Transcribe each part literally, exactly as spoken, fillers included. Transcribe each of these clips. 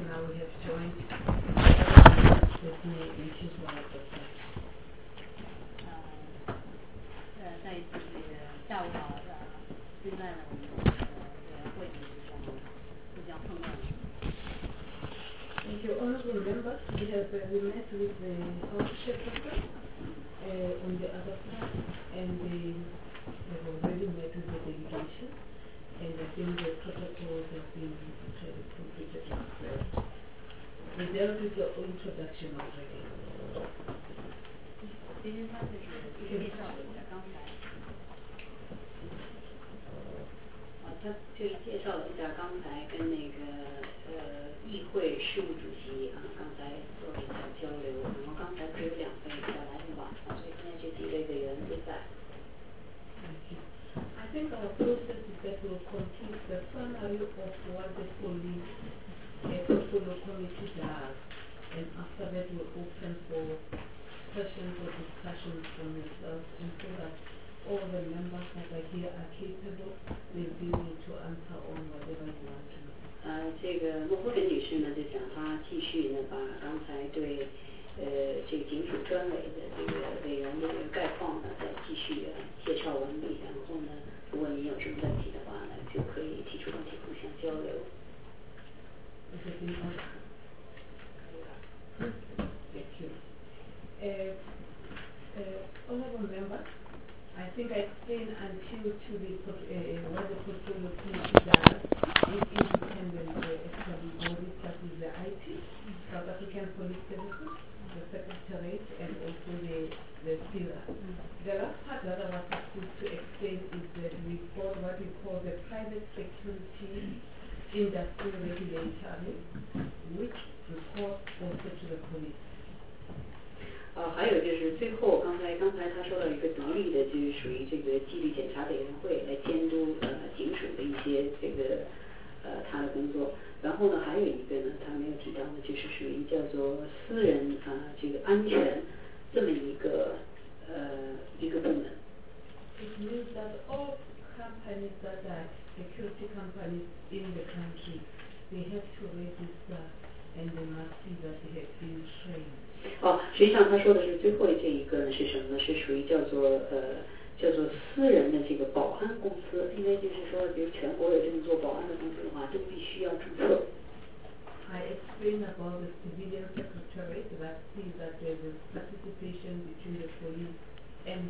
now we have joined Sydney, which is one of the sites. 呃，在这个下午好，呃，现在呢，我们这个委员会呢就将就将碰面了。 Thank you, honourable members. We have uh, we met with the House Secretary uh, on the other side, and they have already met with the delegation, and I think the protocols have been actually completed as well. We dealt with your introduction already. 其实他就是介绍了一下刚才。啊，他就是介绍了一下刚才跟那个呃议会事务主席啊，刚才做了一下交流，然后刚才只有两位要来的晚啊，所以现在这几位委员都在。 I think our process is that we'll complete the summary of what the police uh, portfolio committee does, and after that we'll open for questions or discussions from yourself, and so that all the members that are here are capable, will be able to answer on whatever you want to know. 呃，这个莫夫根女士呢，就讲她继续呢把刚才对呃这个警署专委的这个委员的这个概况呢，再继续呃介绍完毕，然后呢，如果您有什么问题的话呢，就可以提出问题互相交流。 Is it in order? Thank you. Uh, uh, honourable members, I think I explained until to the uh, what the portfolio committee does is independent uh, actually bodies such as the I T, South African Police Services, the Secretariat, and also the the S I R A. The last part that I was supposed to explain is that we call what we call the private security industry regulatory, which report also to the police. 呃，还有就是最后刚才刚才他说到一个独立的，就是属于这个纪律检查委员会来监督呃警署的一些这个呃他的工作。然后呢，还有一个呢，他没有提到的，就是属于叫做私人啊、呃、这个安全这么一个呃一个部门。 It means that all companies that are security companies in the country, they have to register and they must see that they have been trained. 哦，实际上他说的是最后这一个呢是什么呢？是属于叫做呃叫做私人的这个保安公司，因为就是说，比如全国有这么做保安的公司的话，都必须要注册。 I explained about the civilian secretariat that sees that there is participation between the police and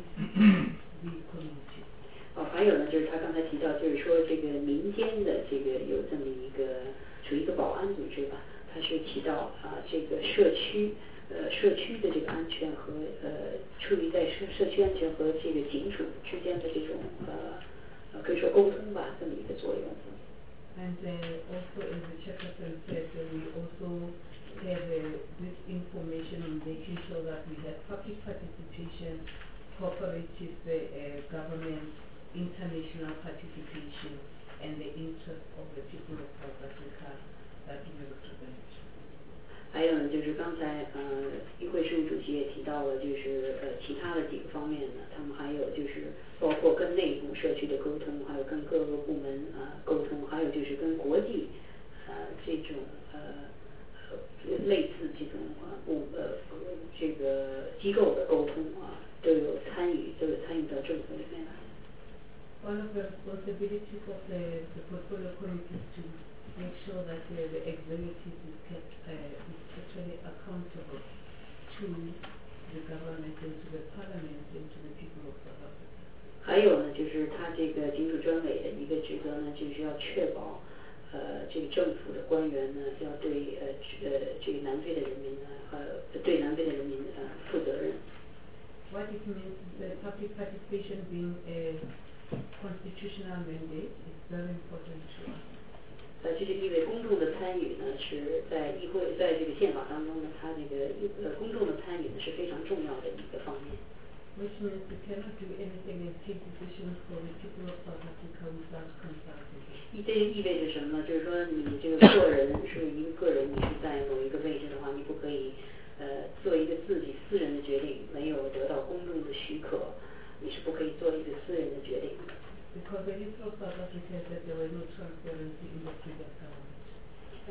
the community. 哦，还有呢，就是他刚才提到，就是说这个民间的这个有这么一个属于一个保安组织吧，他是提到啊这个社区呃社区的这个安全和呃处理在社社区安全和这个警署之间的这种呃呃可以说沟通吧这么一个作用。 And uh, also, as the chairperson said, uh, we also have uh, this information on making sure that we have public participation, cooperative uh, uh, government, international participation, and the interest of the people of South Africa that we represent. 还有呢，就是刚才呃议会事务主席也提到了，就是呃其他的几个方面呢，他们还有就是包括跟内部社区的沟通，还有跟各个部门啊、呃、沟通，还有就是跟国际呃这种呃呃类似这种啊部呃这个机构的沟通啊，都有参与，都有参与到政府里面来。 One of the responsibilities of the, the portfolio committee is to make sure that uh, the executive is kept uh, is actually accountable to the government and to the parliament and to the people of South Africa. 还有呢，就是他这个警署专委的一个职责呢，就是要确保呃这个政府的官员呢，要对呃呃这个南非的人民呢，呃对南非的人民呃负责任。 What it means is that public participation being a constitutional mandate is very important to us. 呃，这就意味公众的参与呢，是在议会在这个宪法当中呢，它这个呃公众的参与呢是非常重要的一个方面。 Which means we cannot do anything and take decisions for the people of South Africa without consulting. 这意味着什么呢？就是说你这个个人是一个个人，你是在某一个位置的话，你不可以呃做一个自己私人的决定，没有得到公众的许可，你是不可以做一个私人的决定的。 Because the history of South Africa is that there was no transparency in the previous government. 呃，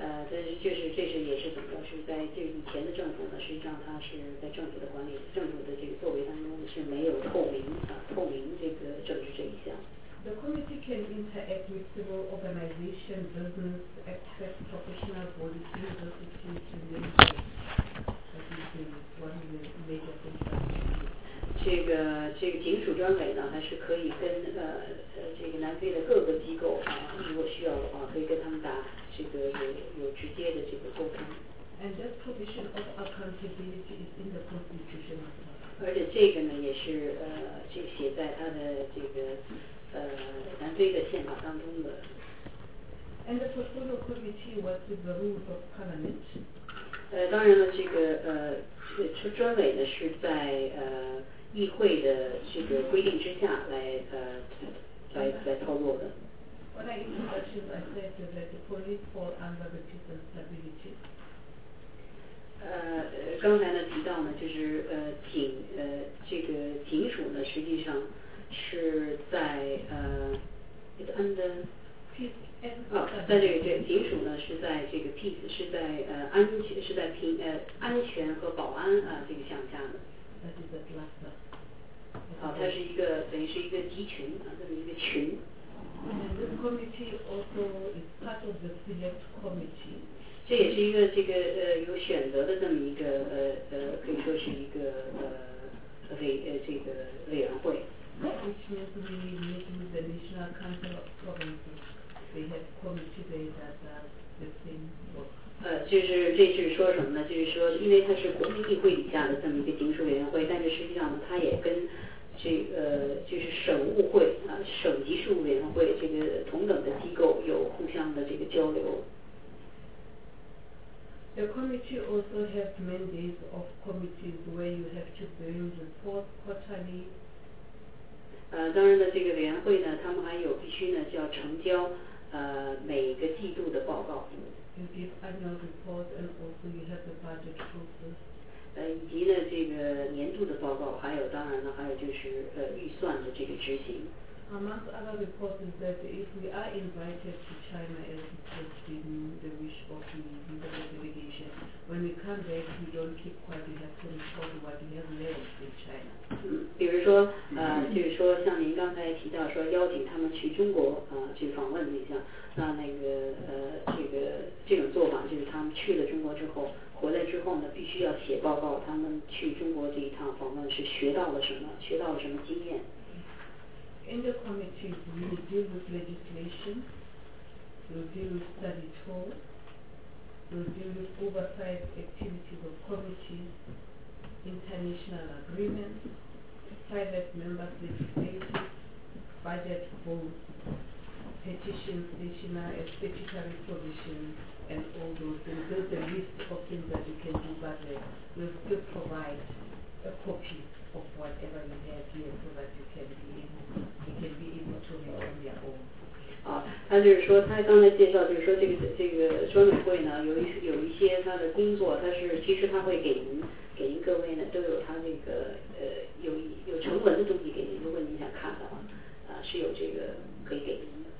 呃，但是就是这是也是怎么着？是在这以前的政府呢，实际上它是在政府的管理、政府的这个作为当中是没有透明啊，透明这个政治这一项。 The committee can interact with civil organization, business, experts, professional bodies, universities, universities. That is the one of the major things. 这个这个警署专委呢，还是可以跟呃呃这个南非的各个机构啊，如果需要的话，可以跟他们打这个有有直接的这个沟通。 And that provision of accountability is in the constitution as well. 而且这个呢，也是呃这写在他的这个呃南非的宪法当中的。 And the portfolio committee works with the rules of parliament. 呃，当然了，这个呃这个专委呢是在呃议会的这个规定之下来呃来来操作的。 When I introductions, I said that the police fall under the peace and stability. 呃，刚才呢提到呢，就是呃警呃这个警署呢，实际上是在呃 it's under peace and 哦，在这个这警署呢是在这个 peace 是在呃安全是在平呃安全和保安啊、呃、这个项下的。 That is a cluster. 啊，它是一个等于是一个集群啊，这么一个群。 And this committee also is part of the select committee. 这也是一个这个呃有选择的这么一个呃呃可以说是一个呃委呃这个委员会。 Which means we meet with the National Council of Provinces. They have committee there that does the same work. 呃，就是这是说什么呢？就是说，因为它是国民议会底下的这么一个警署委员会，但是实际上呢，它也跟这呃就是省务会啊、省级事务委员会这个同等的机构有互相的这个交流。 The committee also has mandates of committees where you have to bring reports quarterly. 呃，当然呢，这个委员会呢，他们还有必须呢，就要呈交呃每个季度的报告。 You give annual reports and also you have the budget process. 呃，以及呢这个年度的报告，还有当然呢，还有就是呃预算的这个执行。 Amongst other reports is that if we are invited to China, as it has been the wish of the visitor delegation, when we come back we don't keep quiet, we have to report what we have learned in China. 嗯，比如说呃，就是说像您刚才提到说邀请他们去中国啊、呃、去访问一下，那那个呃这个这种做法就是他们去了中国之后，回来之后呢，必须要写报告，他们去中国这一趟访问是学到了什么，学到了什么经验。 In the committees, we will deal with legislation, we will deal with study tours, we will deal with oversight activities of committees, international agreements, private members' legislation, budget votes, petitions, stationery, statutory provisions, and all those things. There's a list of things that you can do, but uh, we'll still provide a copy of whatever you have here so that you can be able, you can be able to read on their own. 啊，他就是说，他刚才介绍，就是说这个这个专委会呢，有一有一些他的工作，他是其实他会给您给您各位呢都有他那个呃有有成文的东西给您，如果您想看的话，啊是有这个可以给您的。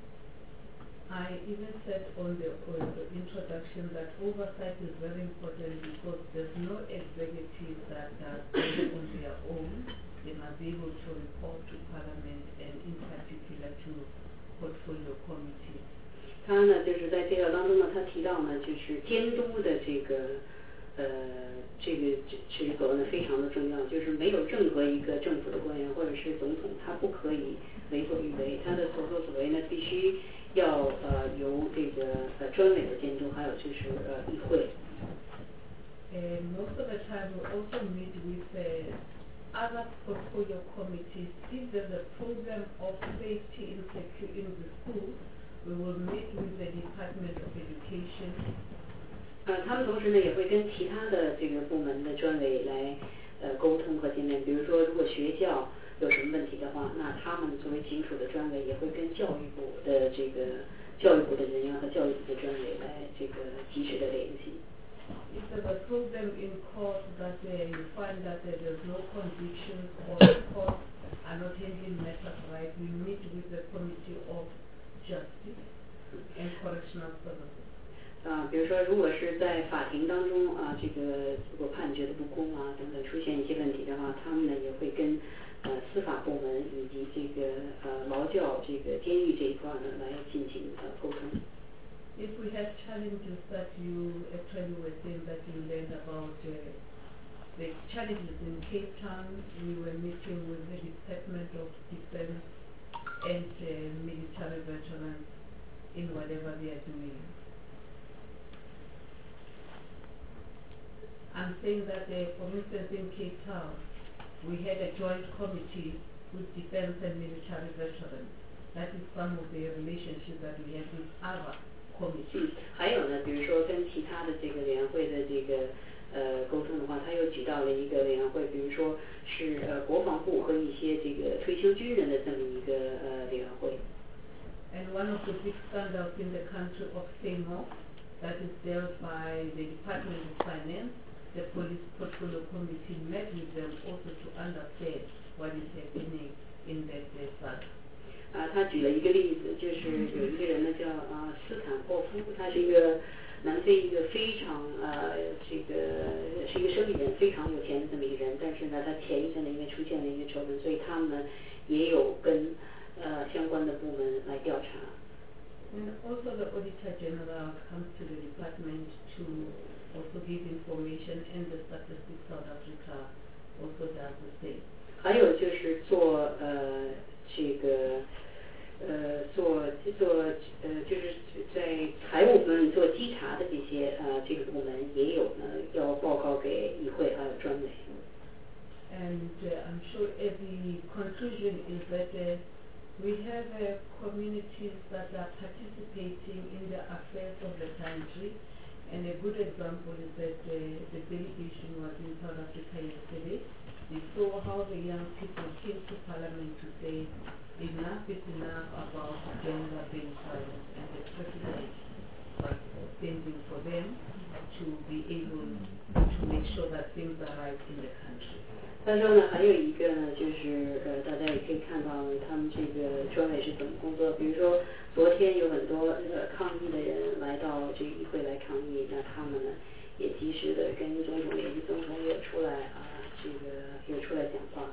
I even said on the, on the introduction that oversight is very important because there's no executive that does things on their own. They must be able to report to Parliament and in particular to portfolio committee. 他呢就是在介绍当中呢，他提到呢就是监督的这个呃这个职责呢非常的重要，就是没有任何一个政府的官员或者是总统，他不可以为所欲为，他的所作所为呢必须要呃由这个呃专委的监督，还有就是呃议会。 And most of the time we also meet with uh, other portfolio committees. If there's a problem of safety in, secu- in the schools, we will meet with the Department of Education. 呃，他们同时呢也会跟其他的这个部门的专委来呃沟通和见面。比如说，如果学校有什么问题的话，那他们作为警署的专委也会跟教育部的这个教育部的人员和教育部的专委来这个及时的联系。 If there's a problem in court that uh, you find that uh, there's no convictions or the courts are not handling matters right, we meet with the Committee of Justice and Correctional Services. 啊，比如说，如果是在法庭当中啊，这个如果判决的不公啊等等出现一些问题的话，他们呢也会跟呃司法部门以及这个呃劳教这个监狱这一块呢来进行呃沟通。 If we have challenges that you actually were saying that you learned about uh, the challenges in Cape Town, we were meeting with the Department of Defense and uh, military veterans in whatever they are doing. I'm saying that, uh, for instance, in Cape Town, we had a joint committee with defense and military veterans. That is some of the relationships that we have with other committees. 还有呢，比如说跟其他的这个委员会的这个呃沟通的话，他又举到了一个委员会，比如说是呃国防部和一些这个退休军人的这么一个呃委员会。 And one of the big scandals in the country of Seymour, that is dealt by the Department of Finance, the Police Portfolio Committee met with them also to understand what is happening in that saga. 啊，他举了一个例子，就是有一个人呢叫啊斯坦霍夫，他是一个南非一个非常呃这个是一个生意人，非常有钱的这么一个人，但是呢，他前一阵呢因为出现了一个丑闻，所以他们呢也有跟呃相关的部门来调查。 And also the Auditor General comes to the department to also give information, and the Statistics South Africa also does the same. 还有就是做呃这个呃做做呃就是在财务方面做稽查的这些呃这个部门也有呢要报告给议会还有专委。 And uh, I'm sure uh, the conclusion is that uh, we have uh, communities that are participating in the affairs of the country. And a good example is that uh, the delegation was in South Africa yesterday. They saw how the young people came to Parliament to say enough is enough about gender-based violence, and the President was standing for them to be able to make sure that things are right in the country. 他说呢，还有一个呢，就是呃，大家也可以看到他们这个专委是怎么工作。比如说，昨天有很多呃抗议的人来到这个议会来抗议，那他们呢也及时的跟总统联系，总统也出来啊、呃，这个也出来讲话。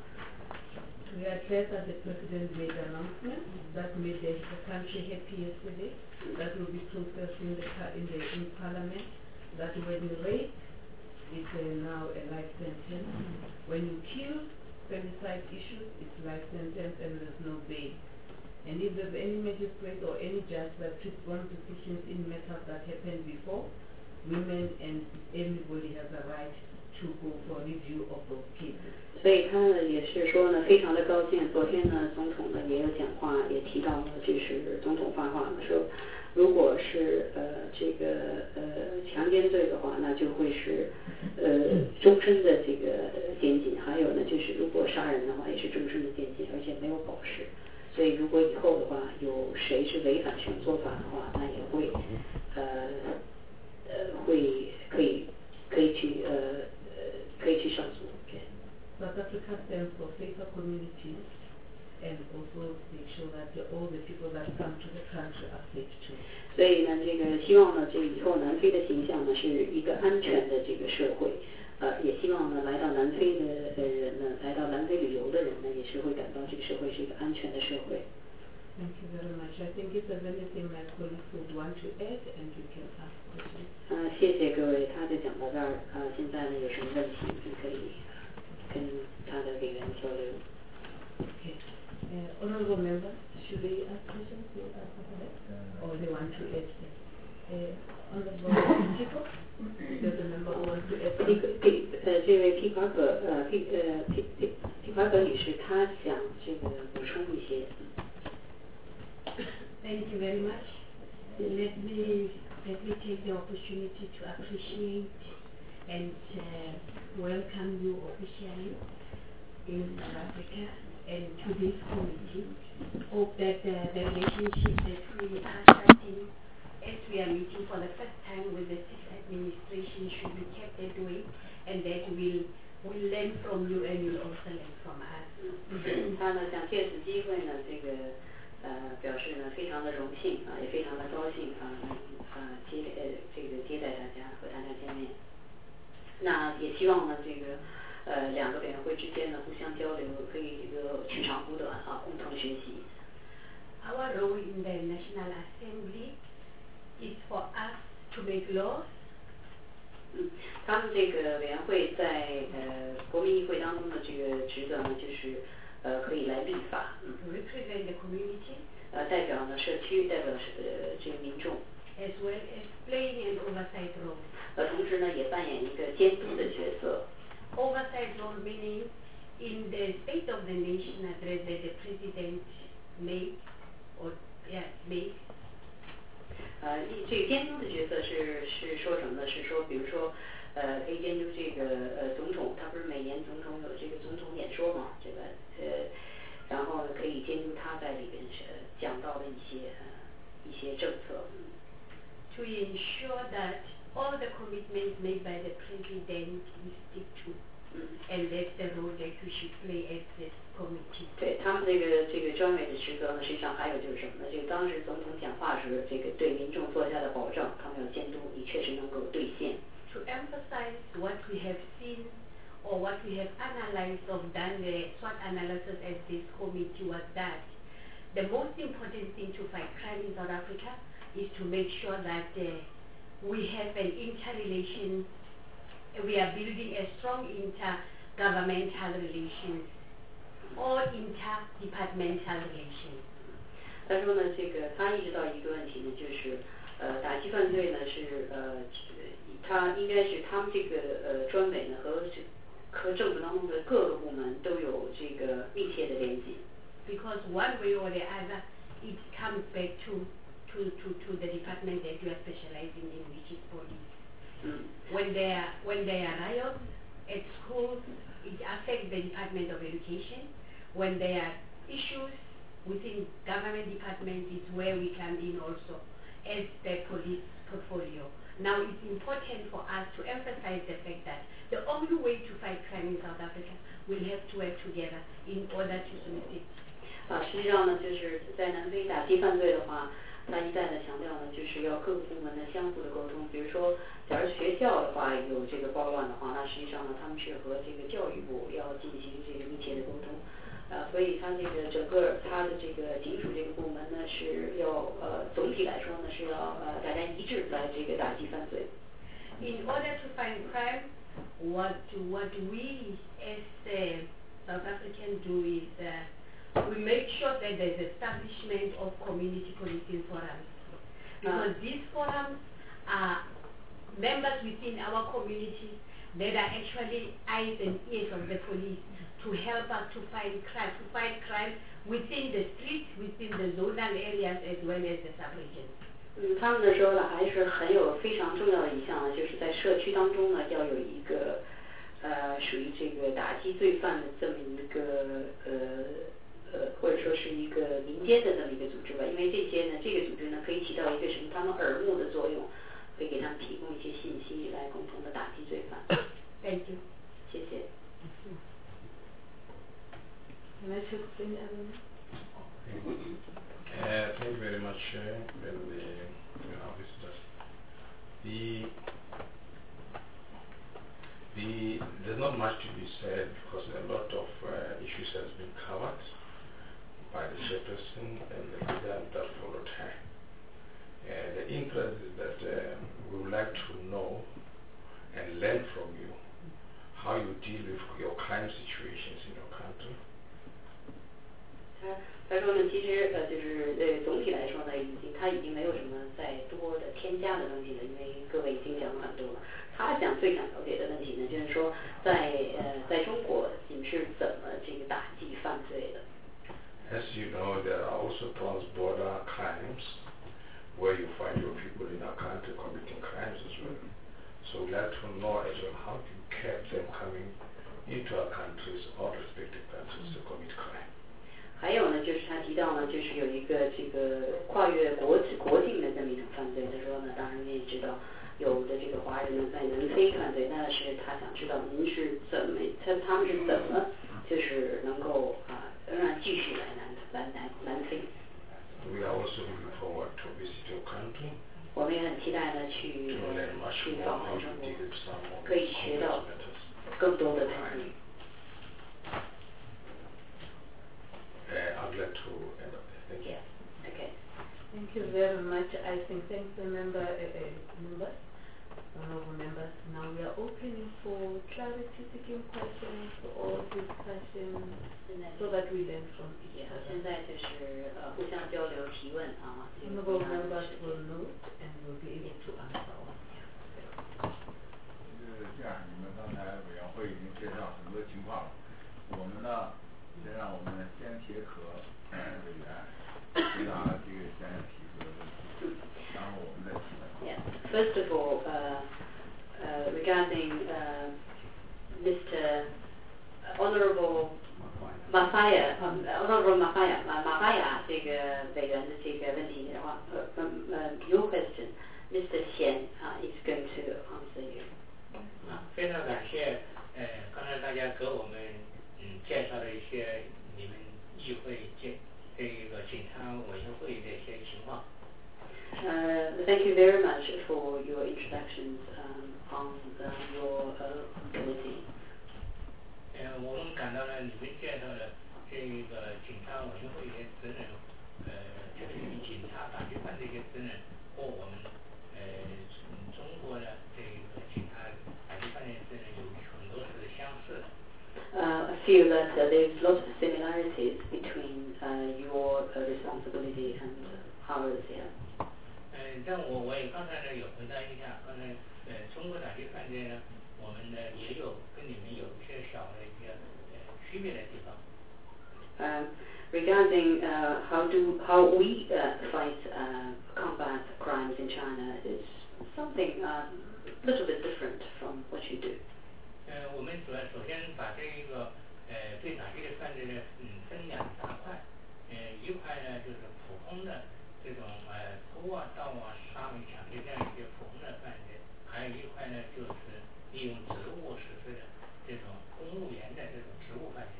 We are glad that the President made an announcement that made the, the country happy yesterday. That will be processed in the in the in Parliament. That when you rape, it's uh, now a life sentence. When you kill, femicide issues, it's life sentence and there's no bail. And if there's any magistrate or any judge that took wrong decisions in matters that happened before, women and everybody has a right to go for review of those cases. 所以他呢也是说呢，非常的高兴。昨天呢，总统呢也有讲话，也提到了，就是总统发话了，说如果是呃这个呃强奸罪的话，那就会是呃终身的这个监禁。还有呢，就是如果杀人的话，也是终身的监禁，而且没有保释。所以如果以后的话，有谁是违反这种做法的话，那也会呃呃会可以可以去呃呃可以去上诉。 South Africa stands for safer communities and also make sure that all the people that come to the country are safe too. 所以呢，这个希望呢，这以后南非的形象呢是一个安全的这个社会，呃，也希望呢来到南非的人呢，来到南非旅游的人呢，也是会感到这个社会是一个安全的社会。 Thank you very much. I think if there's anything my colleagues would want to add, and you can ask questions. 呃，谢谢各位，他就讲到这儿。呃，现在呢有什么问题你可以跟他的委员交流。 Okay. Uh, honorable members, should they ask questions? They ask questions? Or they want to add? Uh, honorable Chico, there's a member who wants to add something. P 呃，这位 P 卡可呃 P 呃 P P P 卡可女士，她想这个补充一些。 Thank you very much. Let me let me take the opportunity to appreciate and uh, welcome you officially in South Africa and to this committee. Hope that uh, the relationship that we are starting as we are meeting for the first time with the sixth administration should be kept that way, and that we'll we'll learn from you and you'll also learn from us. 他呢想借此机会呢，这个呃表示呢非常的荣幸啊，也非常的高兴啊啊接呃这个那也希望呢这个呃两个委员会之间呢互相交流，可以这个取长补短啊，共同学习。 Our role in the National Assembly is for us to make laws. 嗯，他们这个委员会在呃国民议会当中的这个职责呢，就是呃可以来立法，嗯， represent the community. 呃代表呢社区，代表是呃这个民众。 As well as playing an oversight role. 呃，同时呢也扮演一个监督的角色。 Oversight role meaning in the State of the Nation address that the President made or yeah made. 呃，这个监督的角色是是说什么呢？是说，比如说，呃，可以监督这个呃总统，他不是每年总统有这个总统演说嘛？这个呃，然后可以监督他在里边是讲到的一些呃一些政策。 To ensure that all the commitments made by the President we stick to. And that's the role that we should play as this committee. 对他们这个这个专委的职责呢，实际上还有就是什么呢？这个当时总统讲话时，这个对民众做下的保证，他们要监督你确实能够兑现。 To emphasize what we have seen or what we have analyzed or done the SWOT analysis at this committee was that the most important thing to fight crime in South Africa is to make sure that uh, we have an interrelation. We are building a strong intergovernmental relations or interdepartmental relations. 他说呢，这个他意识到一个问题呢，就是呃打击犯罪呢是呃他应该是他们这个呃专委呢和和政府当中的各个部门都有这个密切的联系。 Because one way or the other, it comes back to to to to the department that you are specializing in, which is police. When there are, when there are riots at schools, it affects the Department of Education. When there are issues within government department, is where we come in also as the police portfolio. Now it's important for us to emphasize the fact that the only way to fight crime in South Africa will have to work together in order to solve it. 啊，实际上呢，就是在南非打击犯罪的话。他一再的强调呢，就是要各个部门的相互的沟通。比如说，假如学校的话有这个暴乱的话，那实际上呢，他们是和这个教育部要进行这个密切的沟通。呃，所以他这个整个他的这个警署这个部门呢，是要呃总体来说呢，是要呃大家一致来这个打击犯罪。 In order to fight crime, what what we as uh, South Africans do is. Uh, We make sure that there's establishment of community policing forums. Because uh, these forums are members within our community that are actually eyes and ears of the police to help us to fight crime, to fight crime within the streets, within the zonal areas as well as the sub-regions. 嗯，他们的时候呢，还是很有非常重要的一项呢，就是在社区当中呢，要有一个呃属于这个打击罪犯的这么一个呃。呃，或者说是一个民间的这么一个组织吧，因为这些呢，这个组织呢可以起到一个什么他们耳目的作用，可以给他们提供一些信息，来共同的打击罪犯。 Thank you. 谢谢。 Can I take any other? Uh, thank you very much, uh, the, the, our visitors. The The, there's not much to be said because a lot of uh, issues has been covered by the chairperson and the leader that followed her. Uh, the interest is that uh, we would like to know and learn from you how you deal with your crime situations in your country. 他说呢，其实呃，就是呃，总体来说呢，已经他已经没有什么再多的添加的东西了，因为各位已经讲了很多了。他想最想了解的问题呢，就是说在呃，在中国你们是怎么这个打击犯罪的 ？As you know, there are also cross-border crimes where you find your people in our country committing crimes as well. So we'd like to know as well how you kept them coming into our countries, all respective countries, to commit crime. 还有呢，就是他提到呢，就是有一个这个跨越国国境的这么一种犯罪。他说呢，当然你也知道，有的这个华人呢在南非犯罪，但是他想知道您是怎么，他他们是怎么，就是能够啊，仍然继续来南来南南非。 We are also looking forward to visit your country 我们也很期待呢去 to learn much 去 more 访 how 问 to 中国， deal with some of 可以 these 学 complex 到 matters. 更多的东西。 Uh, I'd like to end up there. Thank you. Yeah. Okay. Thank you very much. I think thanks the member, uh, uh, members, honorable members. Now we are opening for clarity seeking questions or discussion so that we learn from each Yeah. other. 现在就是呃互相交流提问啊。 Honorable members will note and will be able to answer all. 是这样，你们刚才委员会已经介绍很多情况了，我们呢，先让我们先铁可委员回答这个现在提出的问题，然后我们再提问。 Yeah. First of all, uh, uh, regarding uh, Mister Honorable Mafaya, um, Honorable Mafaya, uh, Mafaya 这个委员的这个问题的话，呃呃呃 your question, Mister Xian uh, is going to answer you. 啊，非常感谢，呃，刚才大家给我们嗯介绍了一些你们议会这这个警察委员会的一些情况。 Uh, thank you very much for your introductions um, on uh, your uh, committee. 呃，我们感到呢，你们介绍的这个警察委员会一些职能，呃，特别是警察打击犯这些职能，和我们呃中国的这个警察打击犯的职能有很多是相似的。 Uh, I feel that uh, there's lots of similarities between uh, your uh, responsibility and ours here. 嗯，但我我也刚才呢有回答一下，刚才呃中国打击犯罪呢，我们呢也有跟你们有一些小的一些呃区别的地方。 Um, regarding uh, how do how we uh, fight uh, combat crimes in China is something a uh, little bit different from what you do. 呃，我们主要首先把这一个呃对打击的犯罪呢，嗯，分两大块，呃，一块呢就是普通的这种呃偷啊、盗啊、杀人、抢劫这样一些普通的犯罪，还有一块呢就是利用职务实施的这种公务员的这种职务犯罪。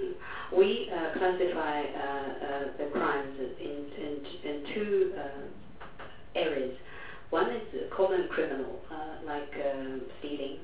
We uh, classify uh, uh, the crimes in, in, in two uh, areas. One is common criminal, uh, like uh, stealing,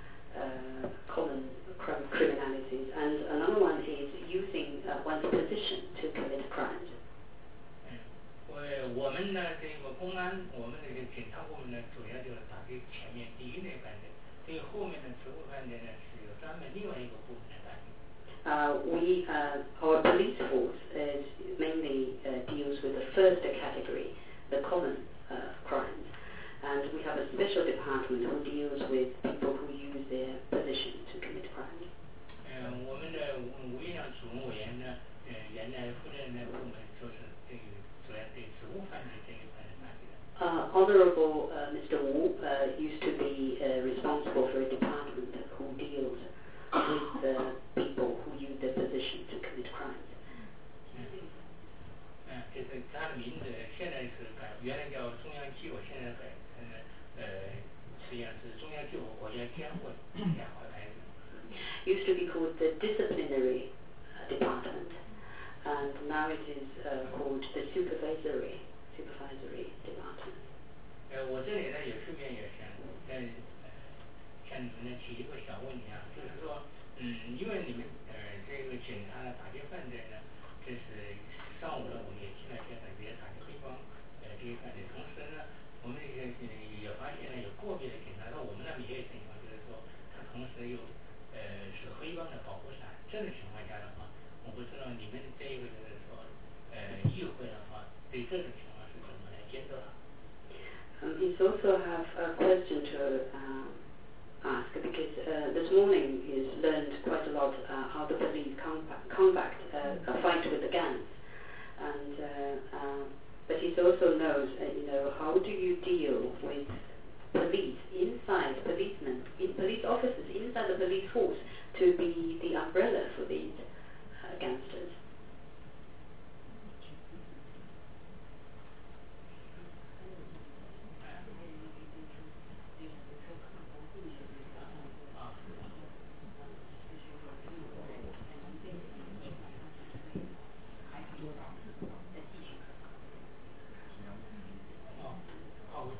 uh, common crim criminalities, and another one is using uh, one's position to commit crimes. 嗯，我我们呢这个公安，我们这个警察部门呢，主要就是打击前面第一类犯罪，对后面的职务犯罪呢是有专门另外一个部门来打击。 Uh, we, uh, our police force is mainly uh, deals with the first category, the common uh, crimes, and we have a special department who deals with people who use their position to commit crimes. 嗯，我们的无业上主任委员呢，呃，原来负责人的部门就是对主要对职务犯罪这一块来打击的。 Uh, Honorable uh, Mister Wu uh, used to be uh, responsible for a department who deals with uh, people who use their position to commit crimes. 嗯，嗯，就是他的名字现在是改，原来叫中央纪委，现在改成了呃，实际上是中央纪委国家监会两块牌子。 Used to be called the disciplinary uh, department, and now it is uh, called the supervisory supervisory department. 呃，我这里呢有顺便也想跟呃向你们呢提一个小问题啊，就是说，嗯，因为你们呃这个警察打击犯罪呢，这是上午呢我们也听了介绍，也打击黑帮呃这些犯罪，同时呢，我们也也发现呢有个别的警察，那我们那边也有情况，就是说他同时又呃是黑帮的保护伞，这种情况下的话，我不知道你们这一个就是说呃议会的话，对这种情况是怎么来监督的？ Um, he's also have a question to uh, ask because uh, this morning he's learned quite a lot uh, how the police combat, combat uh, a fight with the gangs, and uh, uh, but he also knows uh, you know how do you deal with police inside policemen, in police officers inside the police force to be the umbrella for these uh, gangsters. 好，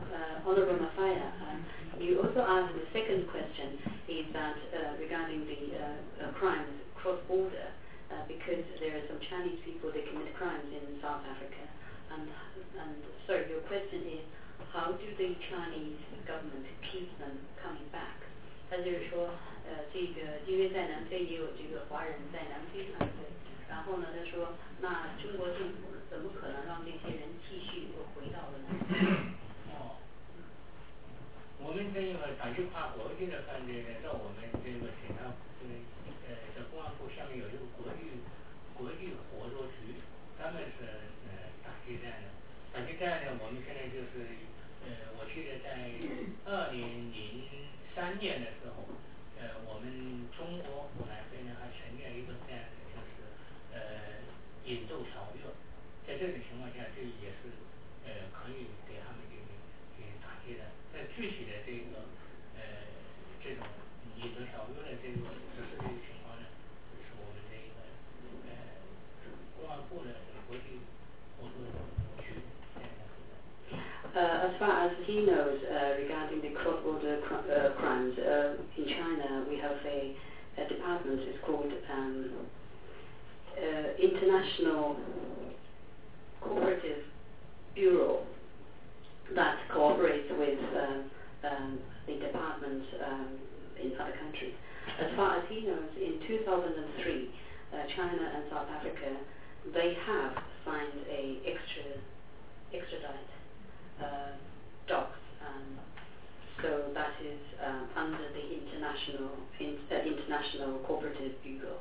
uh, Honorable Mafaya, uh, you also asked the second question is that uh, regarding the uh, uh, crimes cross-border, uh, because there are some Chinese people that commit crimes in South Africa. And, and so your question is, how do the Chinese government keep them coming back? 他就是说，呃，这个因为在南非也有这个华人在南非犯罪，然后呢，他说，那中国政府怎么可能让这些人继续又回到了南非？ 哦，我们这个打击跨国际的犯罪呢，在我们这个警察这个呃在公安部下面有一个国际国际合作局，他们是呃打击战的。打击战呢，我们现在就是呃，我记得在二零零三年的时候，呃，我们中国湖南非呢还成立了一个这样的就是呃引渡条约，在这种情况下，这也是呃可以给他们进行进行打击的。但具体的这个呃这种引渡条约的这个实施这个情况呢，是我们这个呃公安部的国际合作局这样的。 Uh, as far as he knows uh, regarding the cross-border cr uh, crimes, uh, in China we have a, a department, it's called um, uh, International Cooperative Bureau that cooperates with uh, um, the departments um, in other countries. As far as he knows, in two thousand three, uh, China and South Africa, they have signed a extra, extradite Uh, docs, um, so that is um, under the international in, uh, international cooperative bureau.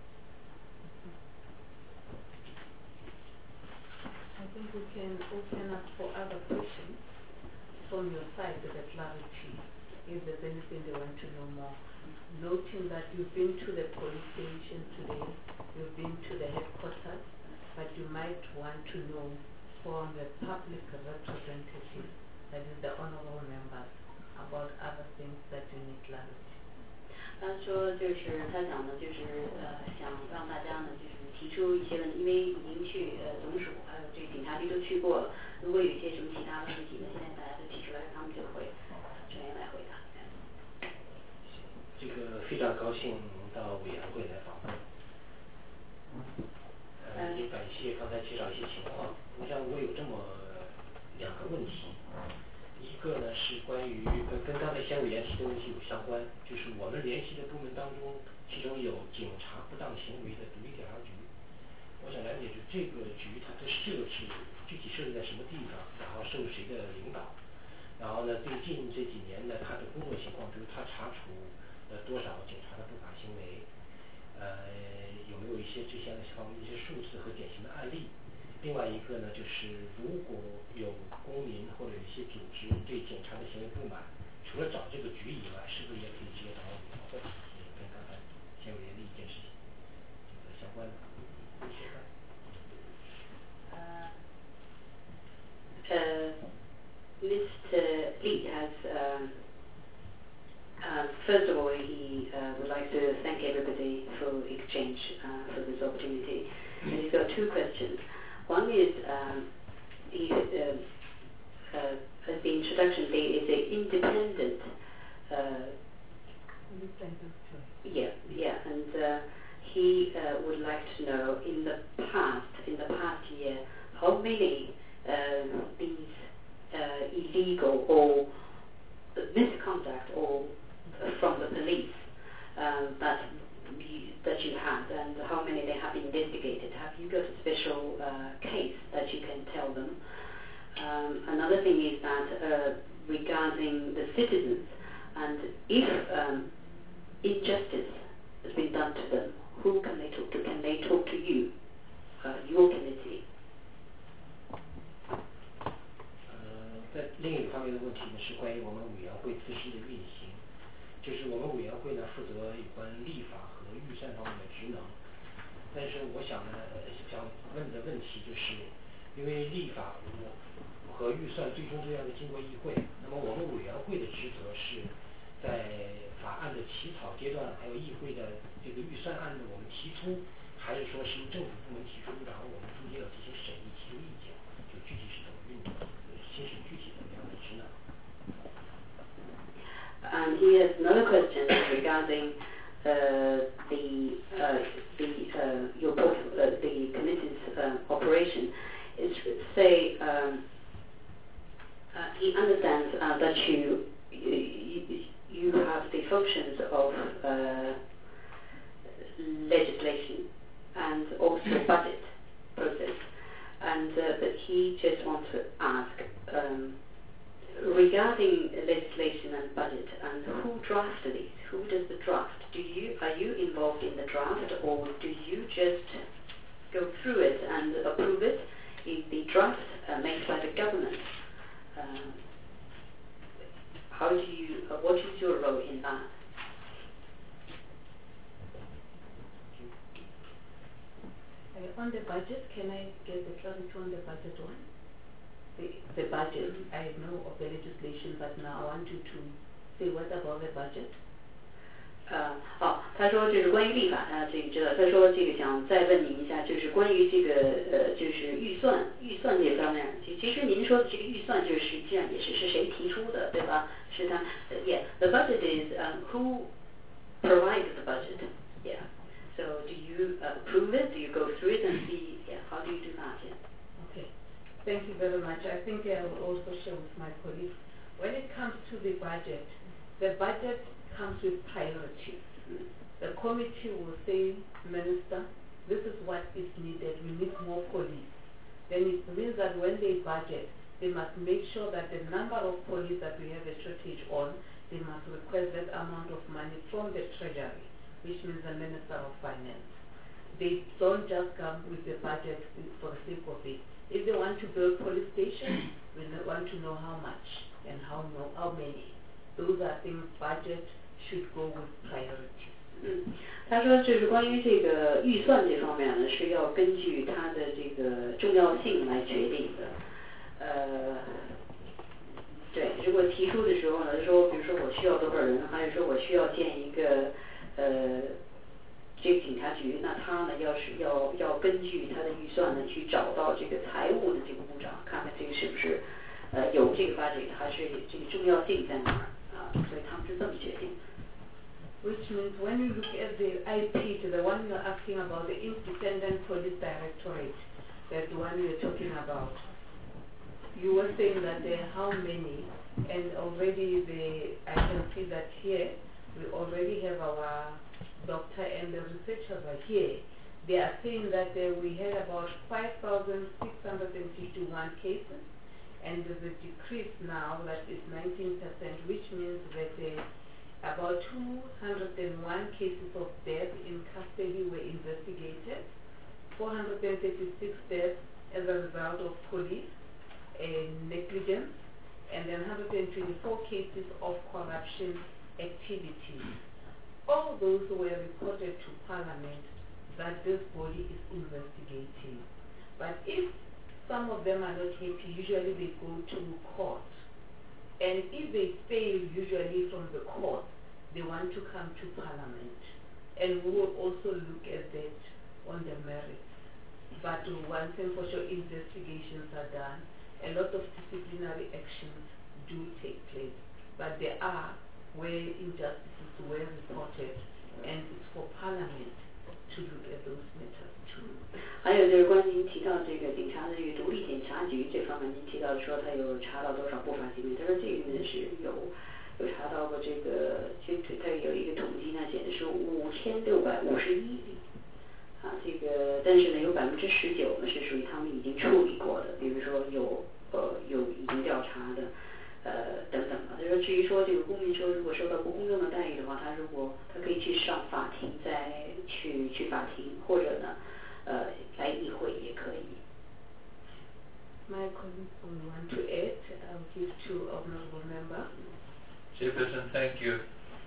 I think we can open up for other questions from your side to the clarity, if there's anything they want to know more. Noting that you've been to the police station today, you've been to the headquarters, but you might want to know from the public representative, that is the honorable members, about other things that you need clarity. 他说，就是他讲的，就是呃，想让大家呢，就是提出一些问题，因为已经去呃总署还有这警察局都去过了，如果有一些什么其他的问题呢，现在大家都提出来，他们就会专员来回答。 这个非常高兴到委员会来访问。呃，也感谢刚才介绍一些情况。我想我有这么两个问题，一个呢是关于跟跟刚才先委员提的问题有相关，就是我们联系的部门当中，其中有警察不当行为的独立调查局。我想了解是这个局它的设置具体设置在什么地方，然后受谁的领导，然后呢最近这几年呢它的工作情况，比如它查处了多少警察的不法行为。呃，有没有一些这些方面一些数字和典型的案例？另外一个呢，就是如果有公民或者一些组织对警察的行为不满，除了找这个局以外，是不是也可以直接找委员会？也跟刚才县委员的一件事情这个相关的。 Uh, Mister Li has. Um, Uh, first of all, he uh, would like to thank everybody for exchange uh, for this opportunity. And he's got two questions. One is um, he, uh, uh, as the introduction date is an independent. Uh, yeah, yeah, and uh, he uh, would like to know in the past, in the past year, how many uh, these uh, illegal or misconduct or from the police um, that you, that you had, and how many they have investigated. Have you got a special uh, case that you can tell them? Um, another thing is that uh, regarding the citizens, and if um, injustice has been done to them, who can they talk to? Can they talk to you, uh, your committee? 在另一个方面的问题呢，是关于我们委员会自身的运行。就是我们委员会呢负责有关立法和预算方面的职能，但是我想呢，想问的问题就是，因为立法和预算最终都要经过议会，那么我们委员会的职责是在法案的起草阶段，还有议会的这个预算案的我们提出，还是说是由政府部门提出，然后我们中间要进行审议，提出意见，就具体是怎么运作，行使具体怎么样的职能？ and he has another question regarding uh, the uh, the uh, your port, uh, the committee's uh, operation. It's say um, uh, he understands uh, that you, you you have the functions of uh, legislation and also budget process, and uh, but he just wants to ask. Um, Regarding legislation and budget, and who drafts these? Who does the draft? Do you are you involved in the draft, or do you just go through it and approve it? In the draft uh, made by the government. Um, how do you? Uh, what is your role in that? Uh, on the budget, can I get the clarity on the budget one? The, the budget, I know of the legislation, but now I want you to say what about the budget? 呃，好，他说就是关于立法，他这个知道，他说这个想再问您一下，就是关于这个呃，就是预算预算这方面，其其实您说的这个预算，就是实际上也是是谁提出的，对吧？是他呃 ，yeah, the budget is um, who provides the budget, yeah. So do you uh, approve it? Do you go through it and see, yeah, how do you do that? Yeah. Okay. Thank you very much. I think I will also share with my colleagues. When it comes to the budget, the budget comes with priorities. The committee will say, Minister, this is what is needed. We need more police. Then it means that when they budget, they must make sure that the number of police that we have a shortage on, they must request that amount of money from the Treasury, which means the Minister of Finance. They don't just come with the budget for the sake of it. If they want to build police stations, we want to know how much and how no, how many. Those are things budget should go with priorities. 嗯，他说就是关于这个预算这方面呢，是要根据它的这个重要性来决定的。呃，对，如果提出的时候呢，说比如说我需要多少人，还有说我需要建一个呃。这个警察局，那他呢，要是要要根据他的预算呢，去找到这个财务的这个部长，看看这个是不是呃有这个 budget， 还是这个重要性在哪儿啊？所以他们是这么决定。 Which means when you look at the I P, the one you're asking about, the Independent Police Directorate, that's the one you're talking about. You were saying that there are how many, and already the I can see that here we already have our doctor and the researchers are here. They are saying that uh, we had about five thousand six hundred fifty-one cases, and there's a decrease now that is nineteen percent, which means that uh, about two hundred one cases of death in custody were investigated, four hundred thirty-six deaths as a result of police uh, negligence, and then one hundred twenty-four cases of corruption activities. All those were reported to Parliament that this body is investigating. But if some of them are not happy, usually they go to court. And if they fail usually from the court, they want to come to Parliament. And we will also look at that on the merits. But one thing for sure, investigations are done. A lot of disciplinary actions do take place. But there are where injustices were reported, and it's for Parliament to look at those matters too. 还有就是关于您提到这个警察的这个独立检察局这方面，您提到说他有查到多少不法行为，他说这个呢是有有查到过这个，这他有一个统计呢，写的是五千六百五十一例，啊，这个但是呢有百分之十九呢是属于他们已经处理过的，比如说有呃有已经调查的。呃，等等的，他说，至于说这个公民说如果受到不公正的待遇的话，他如果他可以去上法庭，再去去法庭，或者呢，呃，来议会也可以。 My colleagues will want to add. I'll give to honorable member. Chairperson, thank you.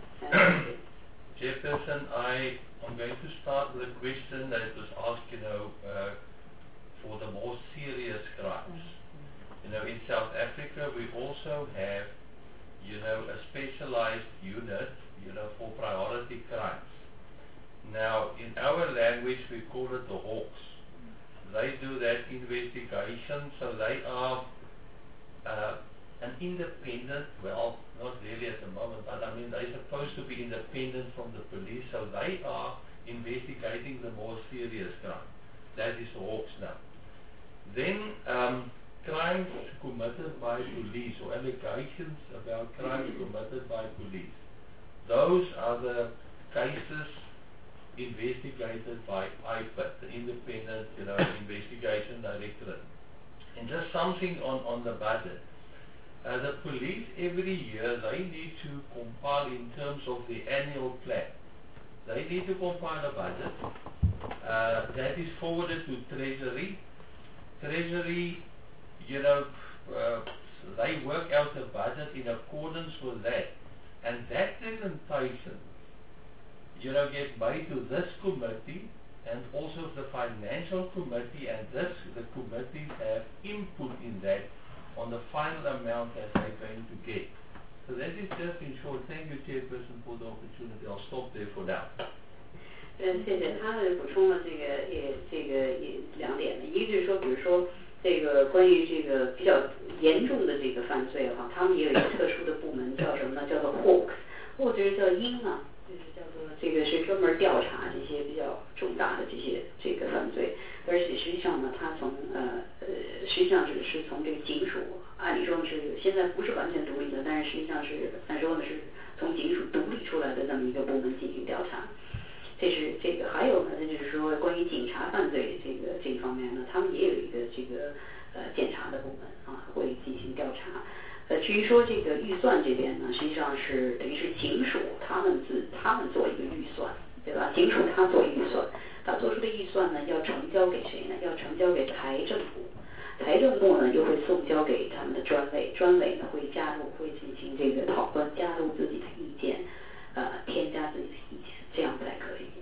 Chairperson, I am going to start with a question that was asked, you know, uh, for the more serious crimes. You know, in South Africa, we also have, you know, a specialized unit, you know, for priority crimes. Now, in our language, we call it the Hawks. They do that investigation, so they are uh, an independent, well, not really at the moment, but I mean they're supposed to be independent from the police, so they are investigating the more serious crime. That is the Hawks now. Then um, crimes committed by police or allegations about crimes committed by police. Those are the cases investigated by I P I D, the Independent you know, Investigation Directorate. And just something on, on the budget. Uh, the police every year, they need to compile in terms of the annual plan. They need to compile a budget uh, that is forwarded to Treasury. Treasury, you know, uh, they work out the budget in accordance with that. And that presentation, you know, gets made to this committee and also the financial committee, and this, the committees have input in that on the final amount that they're going to get. So that is just in short. Thank you, Chairperson, for the opportunity. I'll stop there for now. 嗯，谢谢。他们补充了这个也这个也两点呢，一个就是说，比如说这个关于这个比较严重的这个犯罪哈，他们也有一个特殊的部门叫什么呢？叫做 Hawks， 或者是叫鹰啊，就是叫做这个是专门调查这些比较重大的这些这个犯罪，而且实际上呢，他从呃呃实际上是是从这个警署，按理说是现在不是完全独立的，但是实际上是按说呢是从警署独立出来的这么一个部门进行调查。这是这个，还有呢，就是说关于警察犯罪这个这一方面呢，他们也有一个这个呃检察的部门啊，会进行调查。呃，至于说这个预算这边呢，实际上是等于是警署他们自他们做一个预算，对吧？警署他做预算，他做出的预算呢要呈交给谁呢？要呈交给台政府，台政部呢又会送交给他们的专委，专委呢会加入会进行这个讨论，加入自己的意见，呃，添加自己的意见，这样才可以。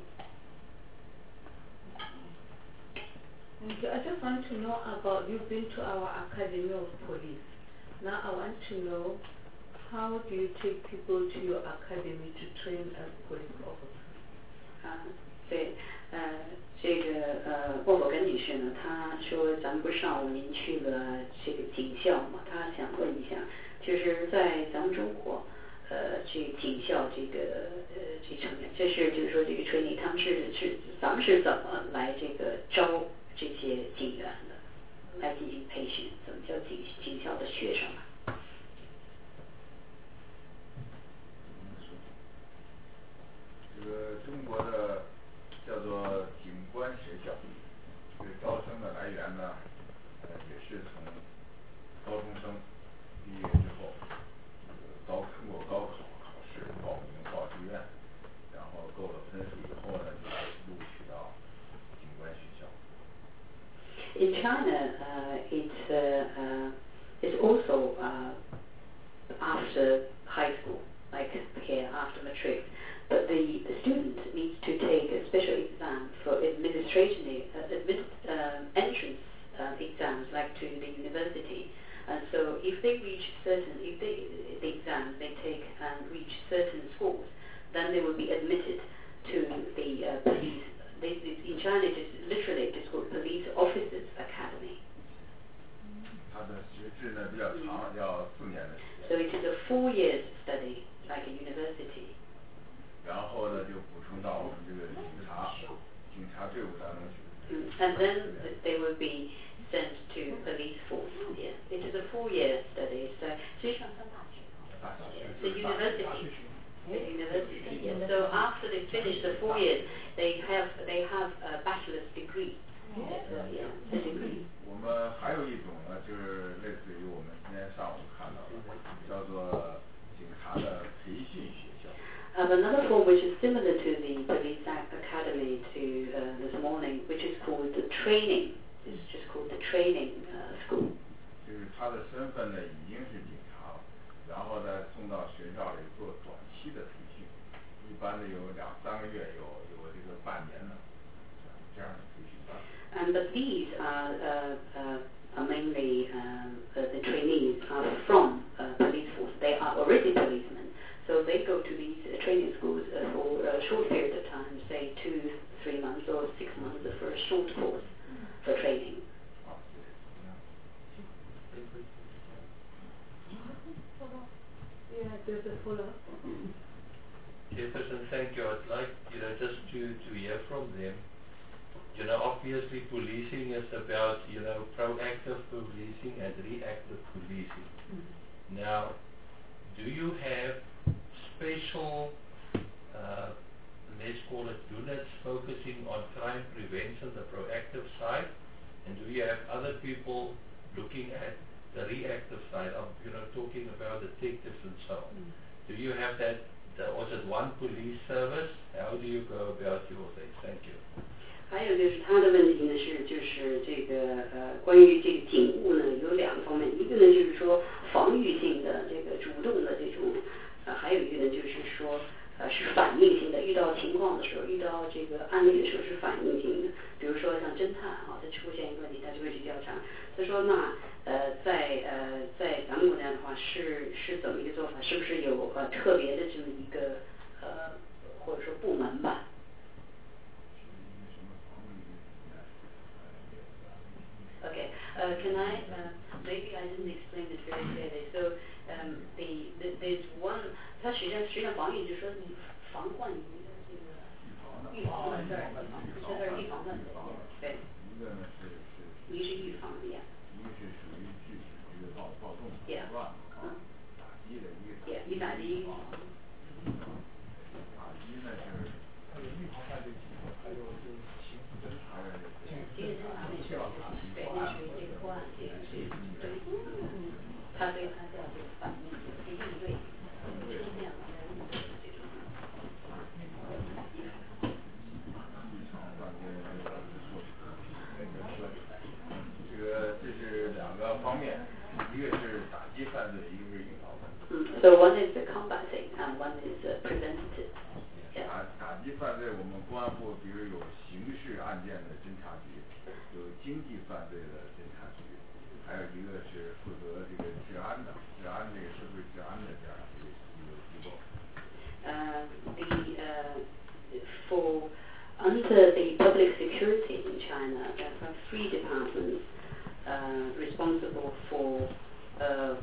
Thank you. I just want to know about, you've been to our Academy of Police. Now I want to know, how do you take people to your academy to train as police officers? 啊，对，呃，这个呃，沃伯根女士呢，她说咱们不是上午您去了这个警校嘛，她想问一下，就是在咱们中国，呃，这警校这个呃这成员，这是就是说这个 training， 他们是是咱们是怎么来这个招这些警员的，来进行培训？怎么叫警警校的学生啊？ 这个中国的叫做警官学校，这个招生的来源呢，呃，也是从高中生毕业之后，这个高通过高考考试报名报志愿，然后够了分数以后呢，就录取到警官学校。 In China, uh, it's uh, uh, it's also uh, after high school, like here after matric. But the, the student needs to take a special exam for administration, uh, admit, uh, entrance uh, exams, like to the university. And so, if they reach certain, if they the exams they take and reach certain scores, then they will be admitted to the uh, police. They, in China, it is literally it is called Police Officers Academy. 它的学制呢比较长，要四年的时间。 So it is a four years study, like a university. 然后呢，就补充到我们这个警察警察队伍当中去。 Mm. And then they will be sent to police force. Yeah, it is a four-year study. So, 实际上上大学。 大学。 It's a university. The university. Yes. So after they finish the four years, they have they have a bachelor's degree. Yes. So, yeah, a degree. 我们还有一种呢，就是类似于我们今天上午看到的，叫做警察的培训学校。 Uh, another form which is similar to the police academy to uh, this morning, which is called the training. It's just called the training uh, school. 就是他的身份呢已经是警察了，然后呢送到学校里做短期的培训，一般的有两三个月，有有这个半年的这样的培训班。 And but these are uh, uh, are mainly um, uh, the trainees are from uh, police force. They are already policemen, so they go to these uh, training schools uh, for a short period of time, say two, three months or six months for a short course for training. Yeah. there's a follow-up. Jefferson, thank you. I'd like, you know, just to, to hear from them. You know, obviously policing is about, you know, proactive policing and reactive policing. Mm-hmm. Now, do you have special, uh, let's call it units focusing on crime prevention, the proactive side? And do you have other people looking at the reactive side of, you know, talking about detectives and so on? Mm-hmm. Do you have that? Was it one police service? How do you go about your things? Thank you. 还有就是他的问题呢是就是这个呃关于这个警务呢有两个方面，一个呢就是说防御性的这个主动的这种，呃还有一个呢就是说呃是反应性的，遇到情况的时候，遇到这个案例的时候是反应性的，比如说像侦探啊，他出现一个问题，他就会去调查。他说那呃在呃在咱们国家的话是是怎么一个做法？是不是有呃特别的这么一个呃或者说部门吧？ Okay, uh, can I, uh, maybe I didn't explain it very clearly. So, um, the, the, there's one, 它实际上实际上防御就是说你防患于这个预防的事儿，这是预防的，对。一个呢是是。一是预防的呀。一个是属于制止这个暴暴动暴乱啊，打击的一个。一打击。打击呢就是还有预防犯罪技术，还有就是刑事侦查的这个。刑事侦查那是对，那属于这个公安这个是对，嗯，他对他叫这个反应这个应对，出现了在应对这种。 这个这是两个方面，一个是打击犯罪，一个是预防犯罪。 嗯 ，so one is the combating and one is the preventative. 打打击犯罪，我们公安部比如有刑事案件的侦查局，有经济犯罪的侦查局，还有一个是负责这个治安的，治安这个社会治安的这样一个一个机构。 Uh, the uh, for under the public security in China, there are three departments uh, responsible for uh,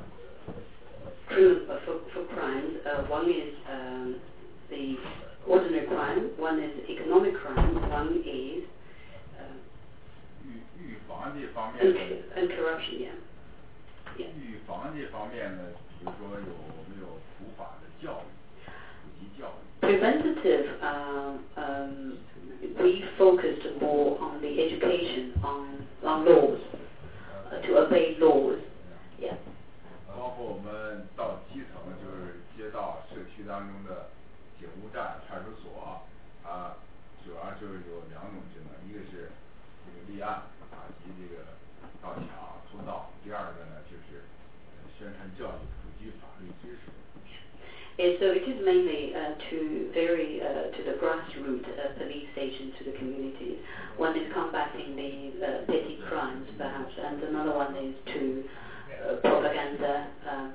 crim- uh, for, for crimes. Uh, one is um, the ordinary crime, one is economic crime, one is uh, 预预防这方面 and, and corruption, yeah. yeah. 预防这方面呢，比如说有没有普法的教育，普及教育。 Preventative, um, um, we focused more on the education, on, on laws, uh, to obey laws. Yeah. 包括我们到基层，就是街道、社区当中的警务站、派出所啊，主要就是有两种职能，一个是这个立案，打击这个盗抢、偷盗；第二个呢，就是宣传教育、普及法律知识。 And so it is mainly uh, to very uh, to the grassroots uh, police station, to the communities. One is combating the uh, petty crimes, perhaps, and another one is to uh, propaganda, um,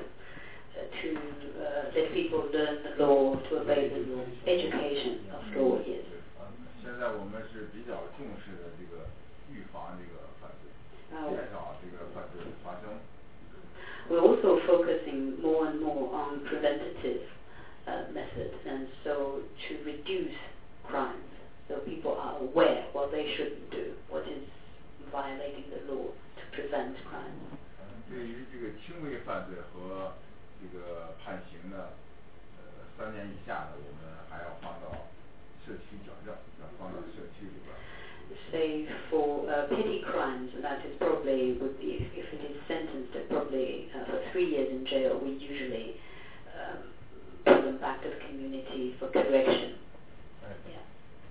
to uh, let people learn the law, to obey the law, education of law. Yes. 现在我们是比较重视的这个预防这个犯罪，减少这个犯罪的发生。 We're also focusing more and more on preventative uh, methods, and so to reduce crimes, so people are aware what they shouldn't do, what is violating the law, to prevent crime. 对于这个轻微犯罪和这个判刑呢，呃，三年以下的，我们还要放到社区矫正，要放到社区里边。 Say for uh, petty crimes, that is probably would be if it is sentenced probably uh, for three years in jail. We usually um, put them back to the community for correction. Right. Yeah.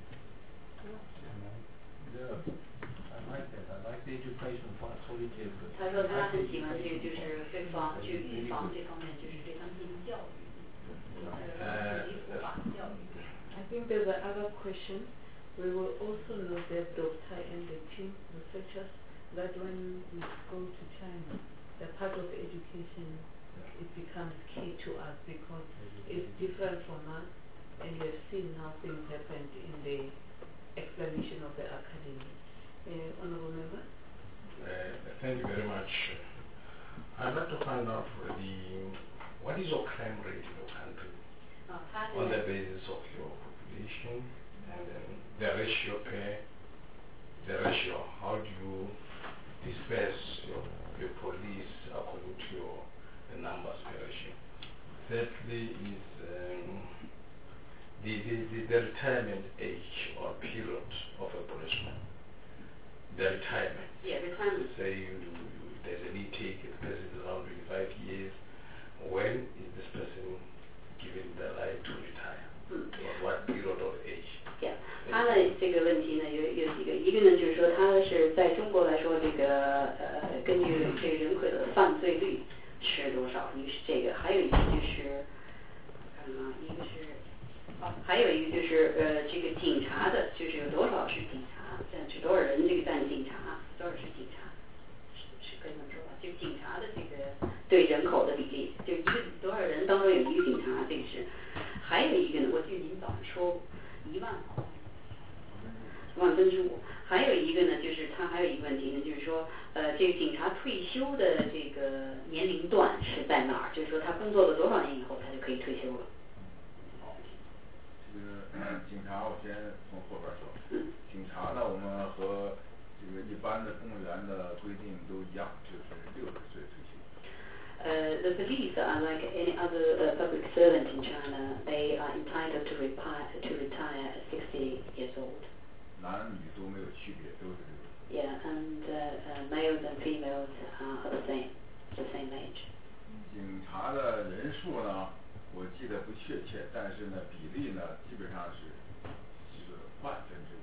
Yeah, I like that. I like the education part. Sorry, Jim. 他说他很喜欢这个，就是预防，就预防这方面，就是对他们进行教育，就是普及普法教育。 I think there's another question. We will also know that Doctor and the team researchers that when we go to China, the part of education, it becomes key to us because it's different from us, and we have seen how things happened in the explanation of the academy. Uh, Honorable Member? Uh, thank you very much. I'd like to find out the what is your crime rate in your country? Uh, how on do the they- basis of your population and then the ratio pay, the ratio, how do you disperse your, your police according to your the numbers per ratio? Thirdly is um, the, the, the, the retirement age or period of a policeman. The retirement. Yeah, retirement. Say you, you, there's an intake, the person is around twenty-five years. When is this person given the right to retire? Mm. Or what period of age? Yeah， 他的这个问题呢有有几个，一个呢就是说他是在中国来说这个呃根据这个人口的犯罪率是多少，一个是这个，还有一个就是看什么，一个是哦，还有一个就是呃这个警察的，就是有多少是警察，占是多少人这个占警察，多少是警察，是是可以这么说吧，就警察的这个对人口的比例，就一个多少人当中有一个警察，这个是，还有一个呢，我记得您早上说一万。万分之五，还有一个呢，就是他还有一个问题呢，就是说，呃，这个警察退休的这个年龄段是在哪儿？就是说他工作了多少年以后，他就可以退休了。 好，这个警察我先从后边说。 嗯。 警察呢，我们和这个一般的公务员的规定都一样，就是六十岁退休。 Uh, the police are like any other uh, public servant in China. They are entitled to retire to retire at sixty years old. 男女都没有区别，都是这个。 Yeah, and uh, uh, males and females are the same, the same age. 警察的人数呢，我记得不确切，但是呢，比例呢，基本上是是万分之五。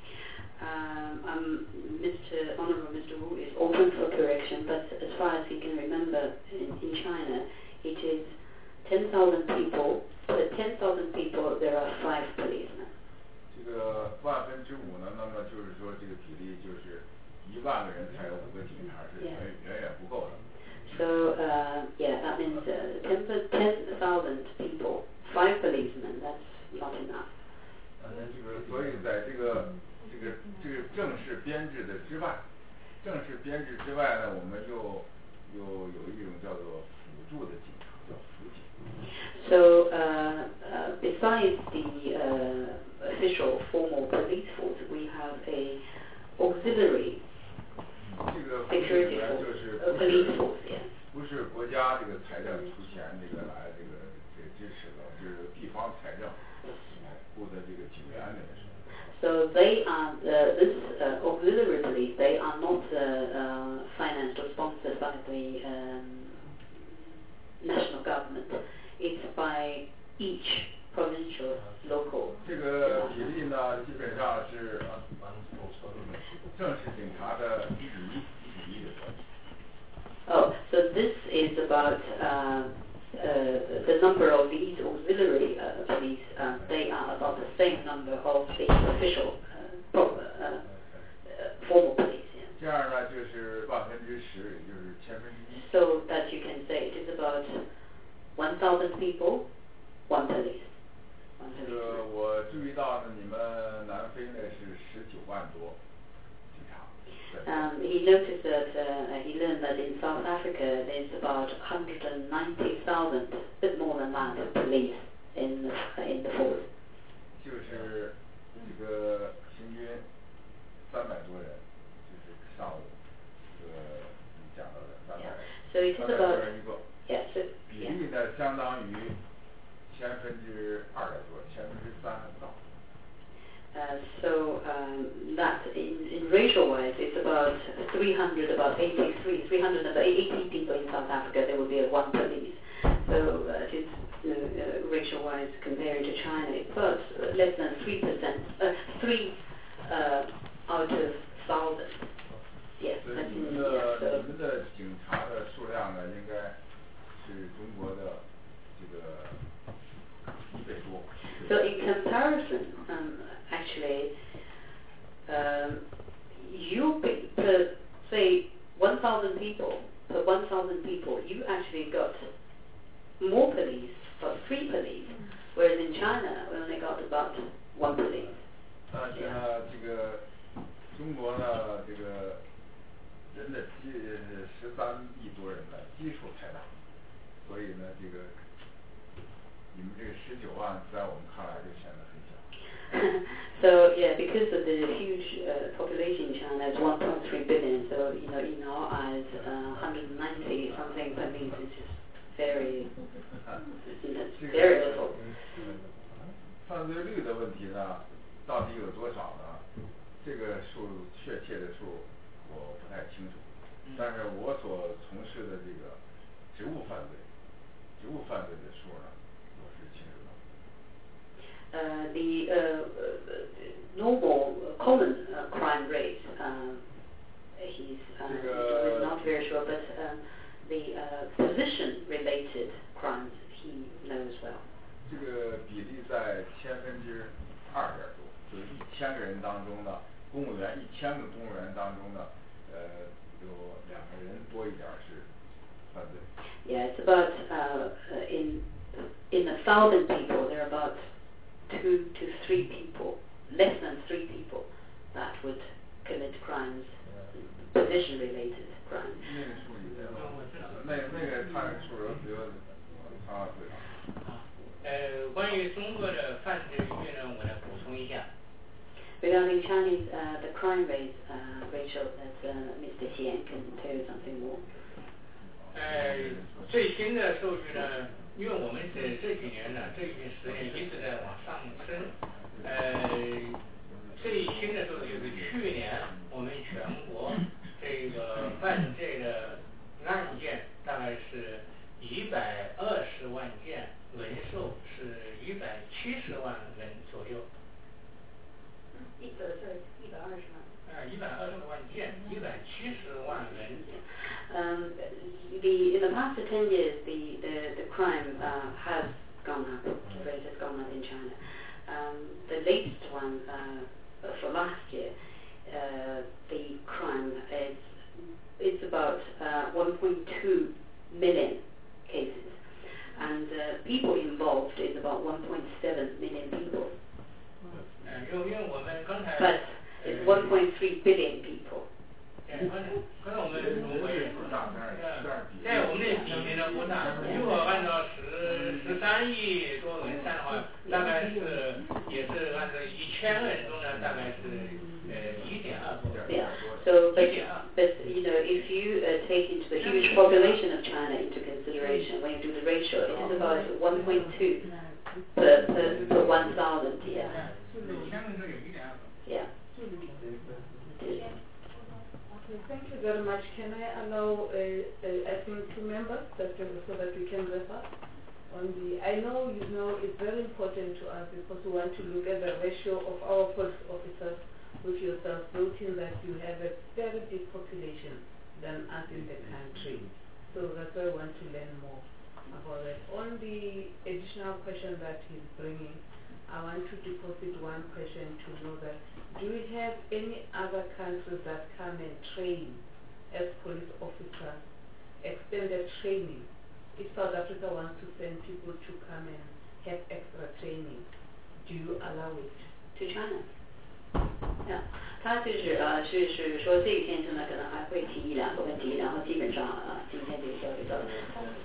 Um, um, Mister Honorable Mister Wu is open for correction, but as far as he can remember, in, in China, it is ten thousand people. Per ten thousand people, there are five policemen. 这个万分之五呢，那么就是说这个比例就是一万个人才有五个警察是远远远不够的。 So uh, yeah, that means uh, ten ten thousand people, five policemen. That's not enough. 呃，这个所以在这个这个这个正式编制的之外，正式编制之外呢，我们又又有一种叫做辅助的警察，叫辅警。 So uh, uh, besides the uh, official formal police force, we have a auxiliary 这个辅警 security 呢，就 force, 是 a 不 police 是 force, yeah. 不是国家这个财政出钱这个来这个这个支持的，就是地方财政雇的这个警员这个是。 So they are uh, this uh, auxiliary police. They are not uh, uh, financed or sponsored by the um, national government. It's by each provincial local. 这个比例呢，基本上是正式警察的一比一，一比一的关系。 Oh, so this is about uh, uh, the number of these auxiliary uh, police. Uh, they are about the same number of the official uh, pro- uh, uh, formal police. Yeah. 这样呢，就是万分之十，也就是千分之一。 So that you can say it is about one thousand people, one police. One 这 police. 个我注意到呢，你们南非呢是十九万多警察。 Um, he noticed that uh, he learned that in South Africa there's about one hundred ninety thousand, a bit more than that, police in the, in the force. 就是这个平均三百多人，就是上午这个你讲到的三百 So it is 三百 about 多人一个， yeah, so 比 yeah. 例呢相当于千分之二来多，千分之三不到。 Uh, so um, that in, in ratio wise it's about three hundred, about eighty-three, three hundred about eighty people in South Africa. There will be a one police. So uh, it is you know, uh, ratio wise comparing to China, it's about uh, less than three percent, uh, three uh, out of thousand. Yes, 所以 that's 你 in 们 yeah, 的 so. 你们的警察的数量呢，应该是中国的这个一倍多。 So in comparison, um, actually, um, you pay- per say one thousand people per one thousand people, you actually got more police, about three police, whereas in China we only got about one police. 但是呢，这个中国呢，这个人的基十三亿多人呢，基数太大， 所以呢，这个你们这个十九万在我们看来就显得很小。 So yeah, because of the huge uh, population in China, it's one point three billion. So you know, in our eyes, uh, one hundred ninety something per means is just very, you know, very little. 犯罪率的问题呢，到底有多少呢？这个数确切的数我不太清楚，但是我所从事的这个职务犯罪，职务犯罪的数呢，我是清楚的。 Uh, the uh, uh, normal, uh, common uh, crime rate, um, he's uh, not very sure, but um, the uh, position-related crimes he knows well. 这个比例在千分之二点多，就是一千个人当中呢，公务员一千个公务员当中呢，呃，有两个人多一点是犯罪。 Yeah, it's about uh, uh, in in a thousand people, there are about two to three people, less than three people, that would commit crimes, position-related crimes. 那个数据在那那个他数额比我他最大。 呃，关于中国的犯罪率呢，我来补充一下。 Regarding Chinese, uh, the crime rate, uh, Rachel, that uh, Mister Xian can tell you something more. 呃，最新的数据呢，因为我们这这几年呢，这一十年一直在往上升。呃，最新的数据就是去年我们全国这个犯罪的案件大概是一百二十万件，人数是一百七十万人左右。 一百对一百二十万。 呃，一百二十万件，一百七十万人。 Um, the in the past ten years, the the, the crime uh, has gone up. The rate has gone up in China. Um, the latest one uh, for last year, uh, the crime is it's about uh, one point two million cases, and uh, people involved is about one point seven million people. But it's one point three billion people. 对，刚才我们如果在我们的比例呢不大，如果按照十十三亿多人算的话，大概是也是按照一千个人中呢，大概是呃一点二多。 Yeah. So, but, but you know, if you uh, take into the huge population of China into consideration, when you do the ratio, it is about one point two per per, per one thousand. Yeah. Yeah. Okay, thank you very much. Can I allow, uh, uh, I think, two members that, uh, so that we can wrap up on the, I know you know it's very important to us because we want to look at the ratio of our police officers with yourself, noting that you have a very big population than us in the country. So that's why I want to learn more about that. On the additional question that he's bringing, I want to deposit one question to know that do we have any other countries that come and train as police officers, extended training? If South Africa wants to send people to come and have extra training, do you allow it? To China? Yeah. 他就是呃是是说这一天中呢可能还会提一两个问题，然后基本上啊、呃、今天就交流到这。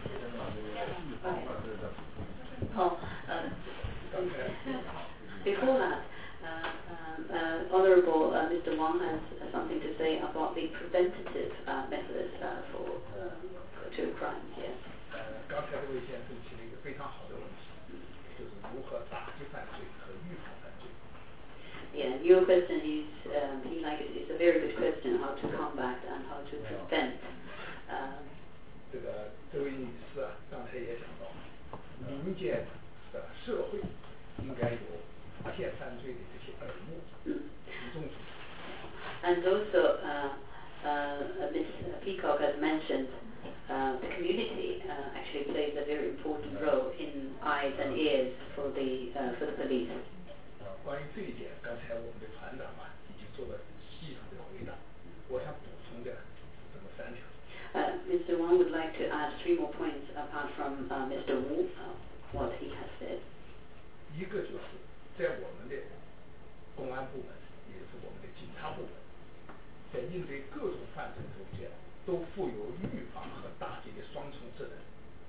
哦呃。Before that, uh, uh, Honourable uh, Mister Wang has uh, something to say about the preventative uh, methods uh, for uh, to crime. Yes. 呃，刚才这位先生提了一个非常好的问题，就是如何打击犯罪和预防犯罪。 Yeah, your question is, um, he like it, it's a very good question, how to combat and how to prevent. Uh, 这个这位女士啊，刚才也讲到，民间的社会应该有发现犯罪的这些耳目，集中组织。 And also, uh, uh, Miz Peacock has mentioned uh, the community uh, actually plays a very important role in eyes and ears for the uh, for the police. 关于这一点，刚才我们的团长啊已经做了系统的回答。我想补充的这么三条。 Uh, Mister Wang would like to add three more points apart from uh, Mister Wu, uh, what he has said. 一个就是在我们的公安部门，也就是我们的警察部门，在应对各种犯罪中间，都负有预防和打击的双重责任。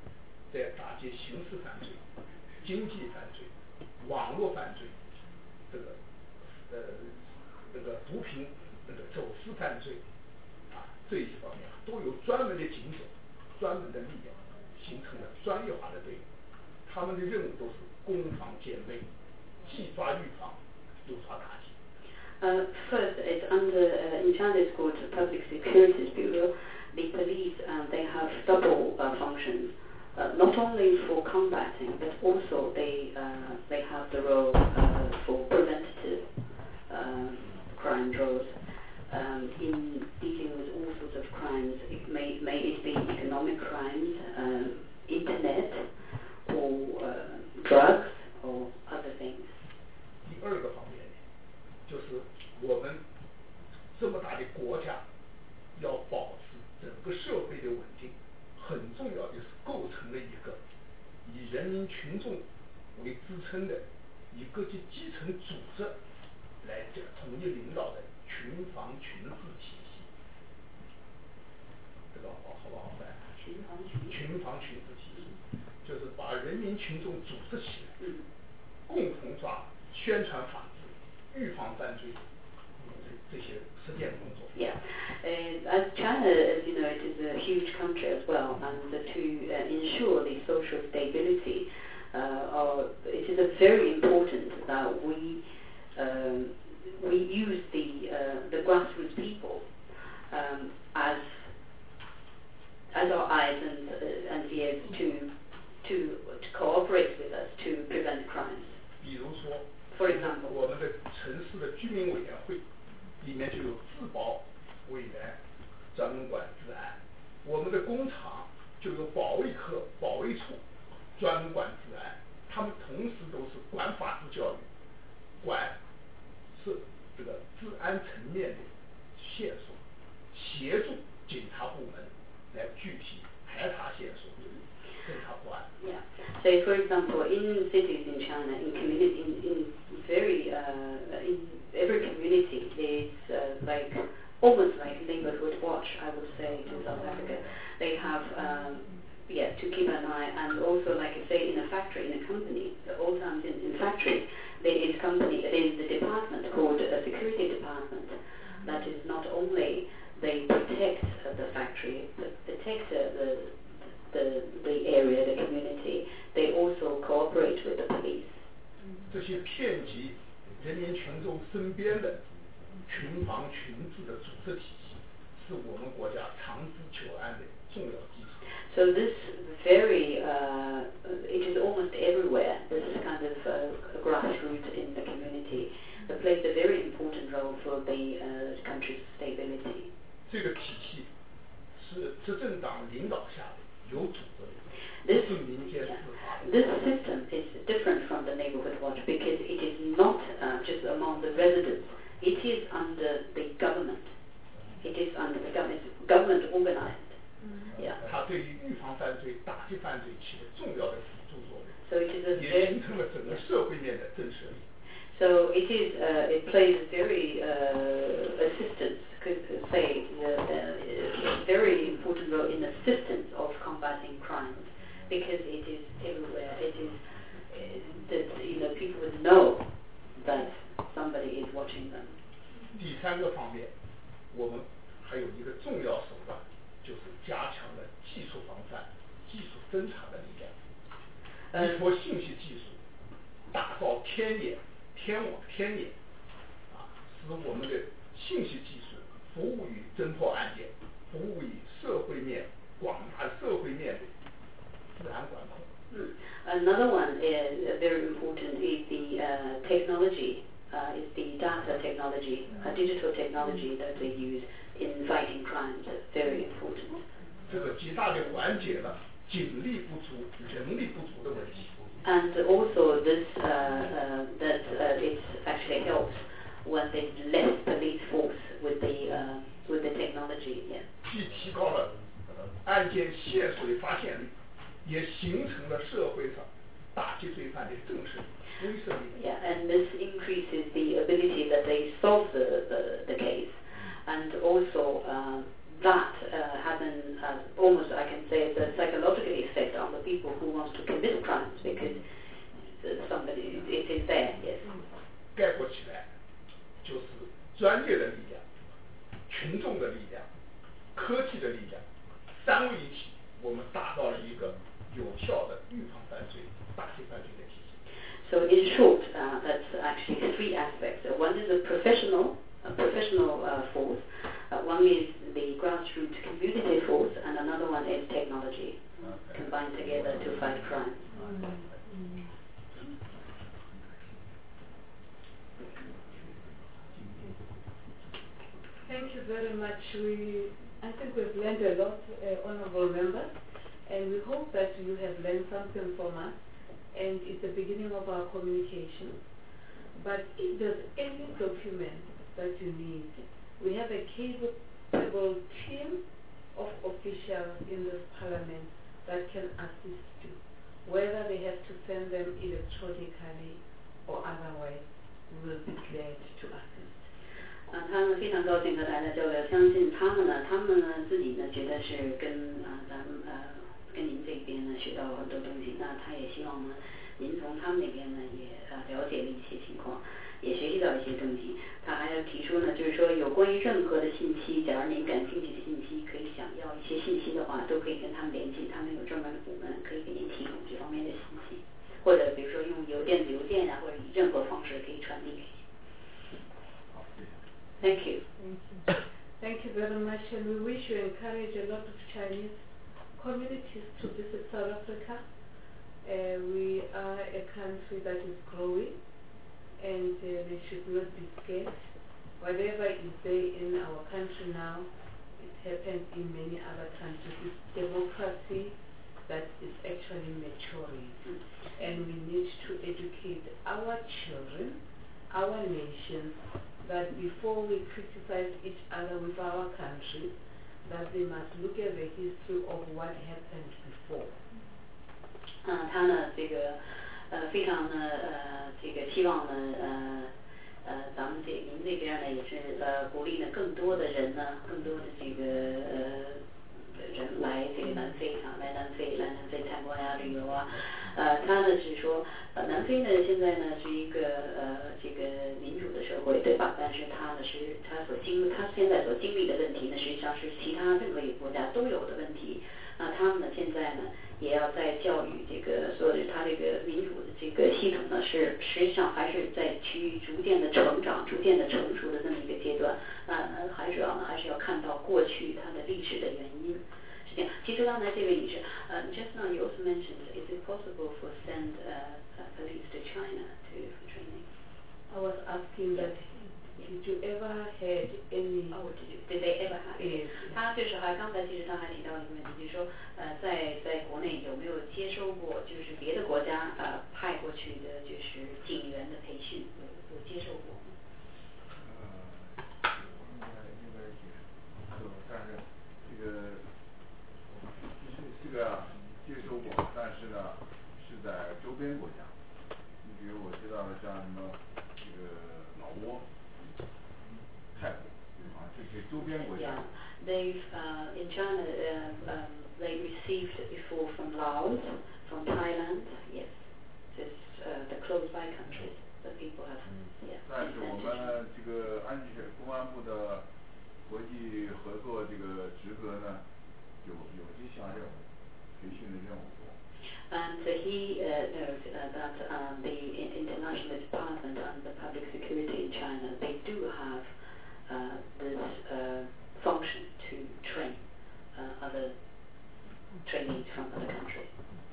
在打击刑事犯罪、经济犯罪、网络犯罪，这个呃这个毒品那个走私犯罪啊这一些方面都有专门的警种、专门的力量，形成了专业化的队伍。他们的任务都是攻防兼备，既抓预防又抓打击。 Uh, first, it's under, uh, in China it's called the Public Security Bureau. The police, uh, they have double uh, functions, uh, not only for combating, but also they, uh, they have the role uh, for preventative uh, crime roles. Um, in dealing with all sorts of crimes, it may, may it be economic crimes, um, internet, or uh, drugs, or other things. 第二个方面呢，就是我们这么大的国家，要保持整个社会的稳定，很重要的是构成了一个以人民群众为支撑的以各级基层组织来这个统一领导的群防群治体系。这个好好不好办？ 群防群群防群治体系，就是把人民群众组织起来， 嗯、 共同抓宣传法治、预防犯罪这这些实践工作。 Yeah, uh, as China, as you know, it is a huge country as well, and uh, to uh, ensure the social stability, uh, are, it is a very important that we um, we use the uh, the grassroots people um, as as our eyes and uh, and ears to to to cooperate with us to prevent crimes. 比如说 For example, 我们的城市的居民委员会里面就有自保委员，专门管治安；我们的工厂就有保卫科、保卫处，专门管治安。他们同时都是管法治教育，管是这个治安层面的线索，协助警察部门来具体排查线索，侦查破案。 Yeah. So, for example, in cities in China, in community, in, in very, uh, in every community, there's uh, like almost like neighborhood watch, I would say, to South Africa. They have, um, yeah, to keep an eye, and also, like I say, in a factory, in a company, all times in, in factory, there is company, there is the department called a security department. That is not only they protect uh, the factory, but protect uh, the the the area, the community. They also cooperate with the police. 这些遍及人民群众身边的群防群治的组织体系，是我们国家长治久安的重要基础。 So this very, uh, it is almost everywhere. This is kind of uh, grassroots in the community that plays a very important role for the uh, country's stability. 这个体系是执政党领导下的，有组织的，不 This, 是民间自发的。 this system is different from the neighborhood watch because it is not uh, just among the residents. It is under the government. It is under the government, government organized. Yeah. 它对于预防犯罪、打击犯罪起了重要的辅助作用， So it is a 也 very, 形成了整个社会面的震慑力。 so it is, uh, it plays very uh, assistance, could say, uh, uh, a very important role in assistance of combating crimes because it is everywhere. It is uh, that you know people would know that somebody is watching them. 第三个方面，我们还有一个重要手段，就是加强了技术防范、技术侦查的力量，依托信息技术，打造天眼、天网、天眼，啊，使我们的信息技术服务于侦破案件，服务于社会面广大社会面的治安管控。 Mm. Another one is uh, very important is the uh, technology, uh, is the data technology, uh, digital technology that they use in fighting crimes. It's very important. 这个极大的缓解了警力不足、人力不足的问题。 And also this uh, uh, that uh, it actually helps when there's less police force with the uh, with the technology. Yeah. 既提高了案件线索的发现率，也形成了社会上打击罪犯的震慑力、威慑力。 Yeah, and this increases the ability that they solve the, the, the case, and also uh, that uh, has an uh, almost, I can say, it's a psychological effect on the people who want to commit crimes because uh, somebody, it is there, yes. 概括起来，就是专业的力量、群众的力量、科技的力量三位一体，我们打造了一个有效的预防犯罪、打击犯罪的体系。 So in short, uh, that's actually three aspects. Uh, one is a professional, a professional uh, force. Uh, one is the grassroots community force, and another one is technology, okay. combined together to fight crime. Mm-hmm. Thank you very much. We, I think we've learned a lot, uh, honorable members, and we hope that you have learned something from us, and it's the beginning of our communication. But if there's any document that you need, we have a capable team of officials in this parliament that can assist you, whether they have to send them electronically or otherwise, we will be glad to assist. 啊，他们非常高兴和大家交流，相信他们呢，他们呢自己呢觉得是跟啊咱们呃跟您这边呢学到很多东西，那他也希望呢您从他们那边呢也呃了解了一些情况，也学习到一些东西。他还要提出呢，就是说有关于任何的信息，假如您感兴趣的信息，可以想要一些信息的话，都可以跟他们联系，他们有专门的部门可以给您提供这方面的信息，或者比如说用邮电子邮件啊，或者以任何方式可以传递给您。Thank you. Thank you. Thank you very much, and we wish you encourage a lot of Chinese communities to visit South Africa. Uh, we are a country that is growing, and uh, they should not be scared. Whatever is there in our country now, it happens in many other countries. It's democracy that is actually maturing, and we need to educate our children, our nations, that before we criticize each other with our country, that they must look at the history of what happened before. 嗯，他呢，这个呃非常呢呃这个希望呢呃呃咱们这您这边呢也是呃鼓励呢更多的人呢，更多的这个呃人来这个南非啊，来南非来南非参观呀、旅游啊。呃，他呢是说，呃，南非呢现在呢是一个呃这个民主的社会，对吧？但是他呢是他所经他现在所经历的问题呢，实际上是其他任何一个国家都有的问题。那他们呢现在呢也要在教育这个所有的他这个民主的这个系统呢是实际上还是在趋于逐渐的成长、逐渐的成熟的这么一个阶段。呃，还主要呢还是要看到过去它的历史的原因。是这样。其实刚才这位女士，呃 ，just now you also mentioned, is it possible for send uh, uh, police to China to for training? I was asking that, did you ever had any? Oh, did you? Did they ever have? Yes. 他就是还刚才其实他还提到一个问题，就是说，呃，在在国内有没有接收过，就是别的国家呃派过去的就是警员的培训，有有接受过吗？ 呃，应该应该接受，但是这个这个接收过，但是呢是在周边国家，你比如我知道的像什么这个老挝、泰国啊这些周边国家。 Yeah, they've uh, in China uh, um, they received before from Laos, from Thailand, yes, just uh, the close by countries that people have. Yeah. 但是我们这个安全公安部的国际合作这个职责呢，有有这项任务，培训的任务过。 And uh, he uh, knows uh, that um, the International Department and the Public Security in China, they do have uh, this uh, function to train uh, other trainees from other countries.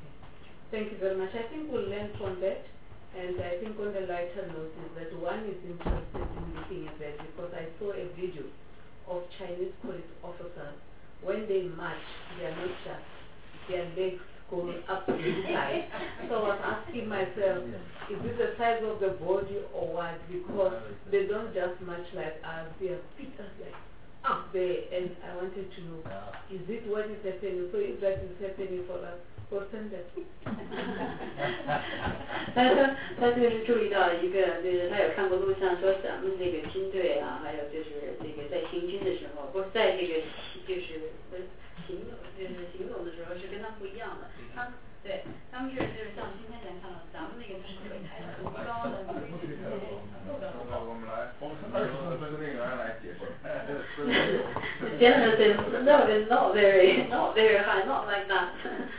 Thank you very much. I think we'll learn from that. And I think on the lighter note is that one is interested in looking at that because I saw a video of Chinese police officers when they march, they are not just their legs going up to the side. So I was asking myself, is it the size of the body or what? Because they don't just march like us, their feet are like up there, and I wanted to know, is it what is happening? So if that is happening for us, we'll send that. 他他他就是注意到一个，就是他有看过录像，说咱们这个军队啊，还有就是这个在行军的时候，不是在这个就是行就是行走的时候是跟他们不一样的，他们对他们是就是像今天咱看到咱们那个腿抬得很高的， 我们来二十公分的那个人来解释。 General says no, it's not very not very high, not like that.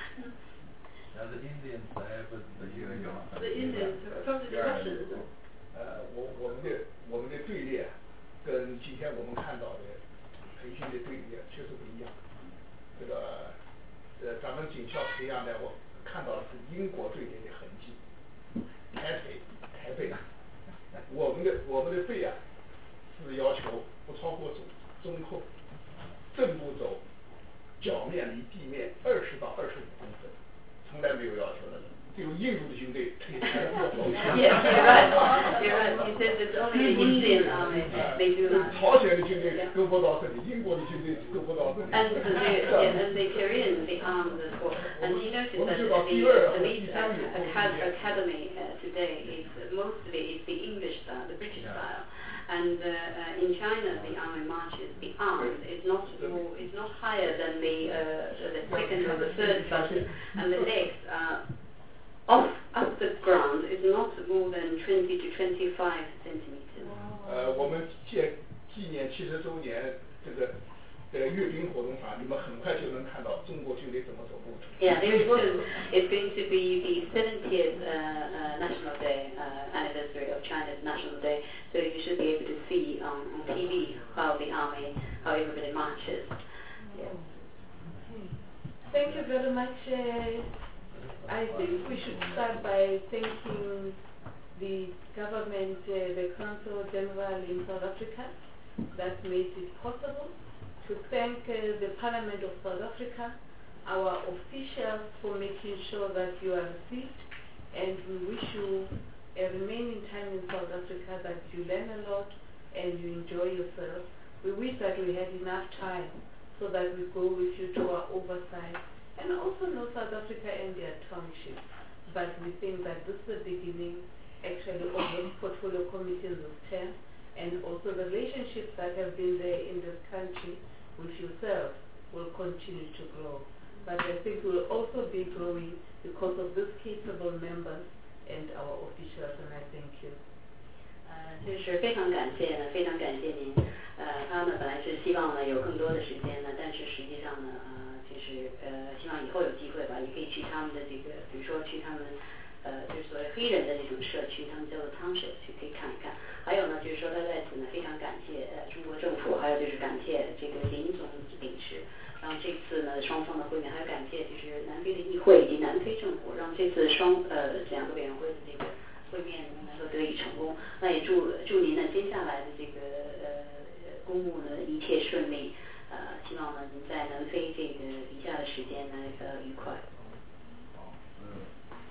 Now the Indians there, but the The Indians, probably the Russians. 呃，我我们的我们的队列跟今天我们看到的培训的队列确实不一样。这个呃，咱们警校培养的，我看到的是英国队列的痕迹，抬腿抬背。我们的我们的背啊，是要求不超过中中扣，正步走，脚面离地面二十到二十五公分，从来没有要求的。只有印度的军队腿抬得比较高。 Yes, you're right. You're right. He says it's only the Indian army they do that. 朝鲜的军队够不到这里，英国的军队够不到这里。 And the yeah, and the Koreans, the arms as well. And he noticed that the police academy uh, today is mostly is the English style, the British style. And uh, uh, in China, the army marches. The arms is not more, is not higher than the uh, the second or the third button, and the legs are off off the ground is not more than twenty to twenty-five centimeters. 呃，我们纪纪念七十周年这个这个阅兵活动上，你们很快就能看到中国军队怎么走路。 Yeah, very soon it's going to be the seventieth uh, uh, National Day uh, anniversary of China's National Day. So you should be able to see on, on T V how the army, how everybody marches. Yeah. Thank you very much. Uh, I think we should start by thanking the government, uh, the Council General in South Africa that made it possible, to thank uh, the Parliament of South Africa, our officials for making sure that you are received, and we wish you a remaining time in South Africa that you learn a lot and you enjoy yourself. We wish that we had enough time so that we go with you to our oversight and also know South Africa and their townships. But we think that this is the beginning actually of those portfolio committees of ten, and also the relationships that have been there in this country with yourself will continue to grow. But I think we'll also be growing because of these capable members and our officials, and I thank you. 呃，就是非常感谢呢，非常感谢您。呃，他呢本来是希望呢有更多的时间呢，但是实际上呢，呃，就是呃，希望以后有机会吧，也可以去他们的这个，比如说去他们呃，就是所谓黑人的这种社区，他们叫做 township， 去可以看一看。还有呢，就是说他在此呢非常感谢呃中国政府，还有就是感谢这个林总领事。让这次呢双方的会面，还有感谢就是南非的议会以及南非政府，让这次双呃两个委员会的这个会面能够得以成功。那也祝祝您呢接下来的这个呃公务呢一切顺利，呃希望呢您在南非这个余下的时间呢呃愉快。 好，嗯，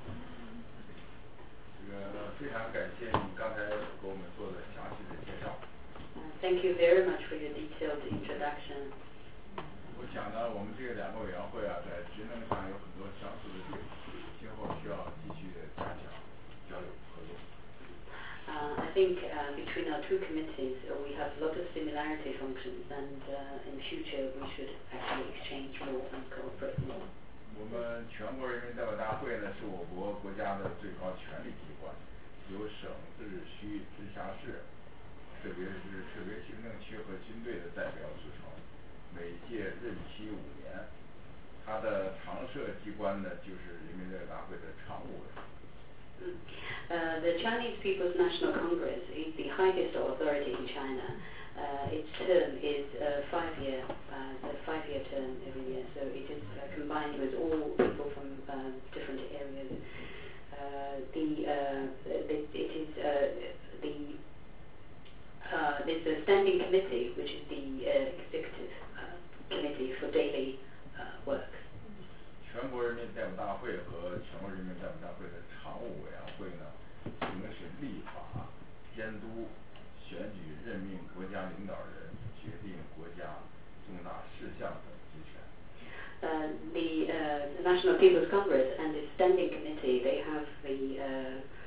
这个非常感谢你刚才给我们做的详细的介绍。 Thank you very much for your detailed introduction. 我想呢，我们这个两个委员会啊，在职能上有很多相似的地方，今后需要继续的加强交流合作。 Uh, I think uh, between our two committees uh, we have a lot of similarity functions, and uh, in future we should actually exchange more and cooperate more. 我们全国人民代表大会呢，是我国国家的最高权力机关，由省、自治区、直辖市，特别是特别行政区和军队的代表组成。每届任期五年，它的常设机关呢就是人民代表大会的常务委员。 Uh, the Chinese People's National Congress is the highest authority in China. Uh, its term is uh, five year, uh, a five year term every year, so it is uh, combined with all people from uh, different areas. Uh, the, uh, the it is uh, the uh, there's a standing committee which is the uh, executive committee for daily uh, work. 全国人民代表大会和全国人民代表大会的常务委员会呢，行使立法、监督、选举、任命国家领导人、决定国家重大事项等职权。 Uh, the uh, National People's Congress and the Standing Committee, they have the uh,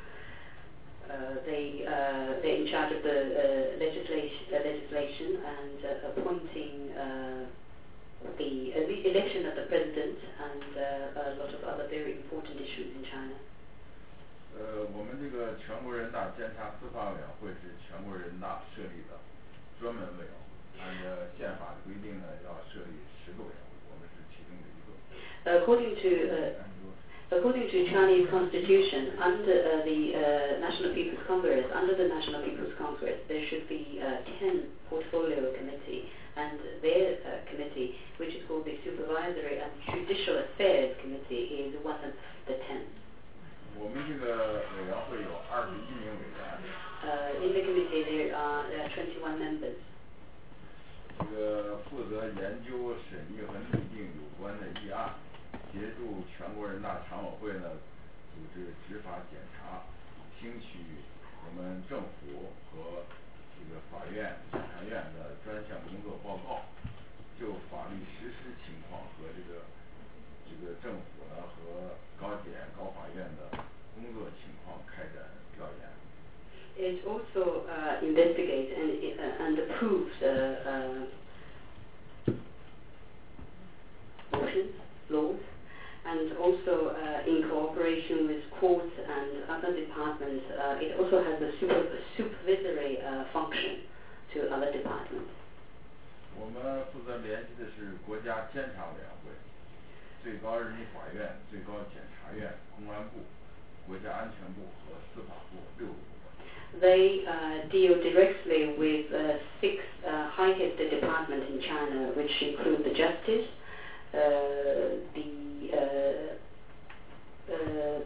and uh, appointing uh, the ele- election of the president and uh, a lot of other very important issues in China. 呃，我们这个全国人大监察司法委员会是全国人大设立的专门委员会，按照宪法的规定呢，要设立十个委员会，我们是其中的一个。 According to uh, according to Chinese constitution, under uh, the uh, National People's Congress, under the National People's Congress, there should be uh, ten portfolio committee, and their uh, committee, which is called the Supervisory and Judicial Affairs Committee, is one of the ten. 我们这个委员会有二十一名委员。 Uh, in the committee there are uh, twenty-one members. 这个负责研究、审议和拟定有关的议案，协助全国人大常委会呢组织执法检查，听取我们政府和这个法院、检察院的专项工作报告，就法律实施情况和这个这个政府呢和高检、高法院的工作情况开展调研。 It also uh, investigates and, uh, and approves uh, uh, motions, laws, and also uh, in cooperation with courts and other departments, uh, it also has a super, supervisory uh, function to other departments. 我们负责联系的是国家监察委员会、最高人民法院、最高检察院、公安部、国家安全部和司法部六个部门。 They uh, deal directly with uh, six uh, highest departments in China, which include the justice, uh, the uh, uh,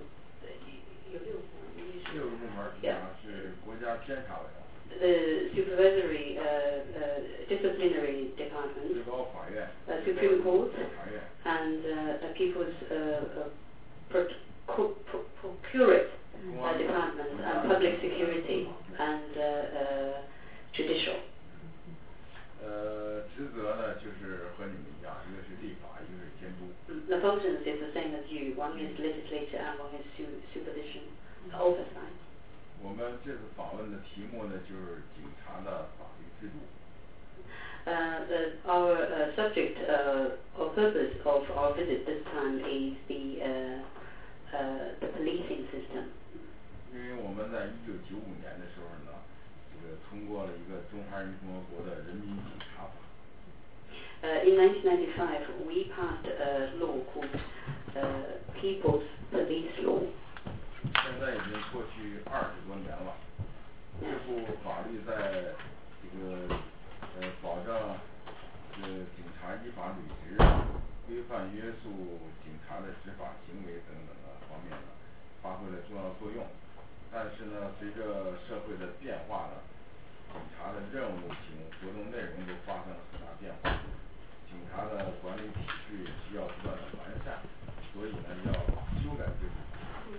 六个部门实际上是国家监察委员会。 The supervisory, uh, uh, disciplinary department, 最高法院、 uh, Supreme Court, 检察院 and uh, a People's uh, uh, pro- pro- pro- Procurate uh, Department, and Public Security, and uh, uh, Judicial. 呃，职责呢就是和你们一样，一个是立法，一个是监督。 The functions is the same as you. One is legislature and one is su- supervision, oversight. 我们这次访问的题目呢，就是警察的法律制度。 Uh, the, our uh, subject uh, or purpose of our visit this time is the uh, uh, the policing system. 因为我们在一九九五年的时候呢，这个通过了一个中华人民共和国的人民警察法。 Uh, in nineteen ninety-five, we passed a law called uh, People's Police Law. 现在已经过去二十多年了，这部法律在这个呃保障这个警察依法履职、规范约束警察的执法行为等等的方面呢，发挥了重要作用。但是呢，随着社会的变化呢，警察的任务性、活动内容都发生了很大变化，警察的管理体制需要不断的完善，所以呢要修改这部法。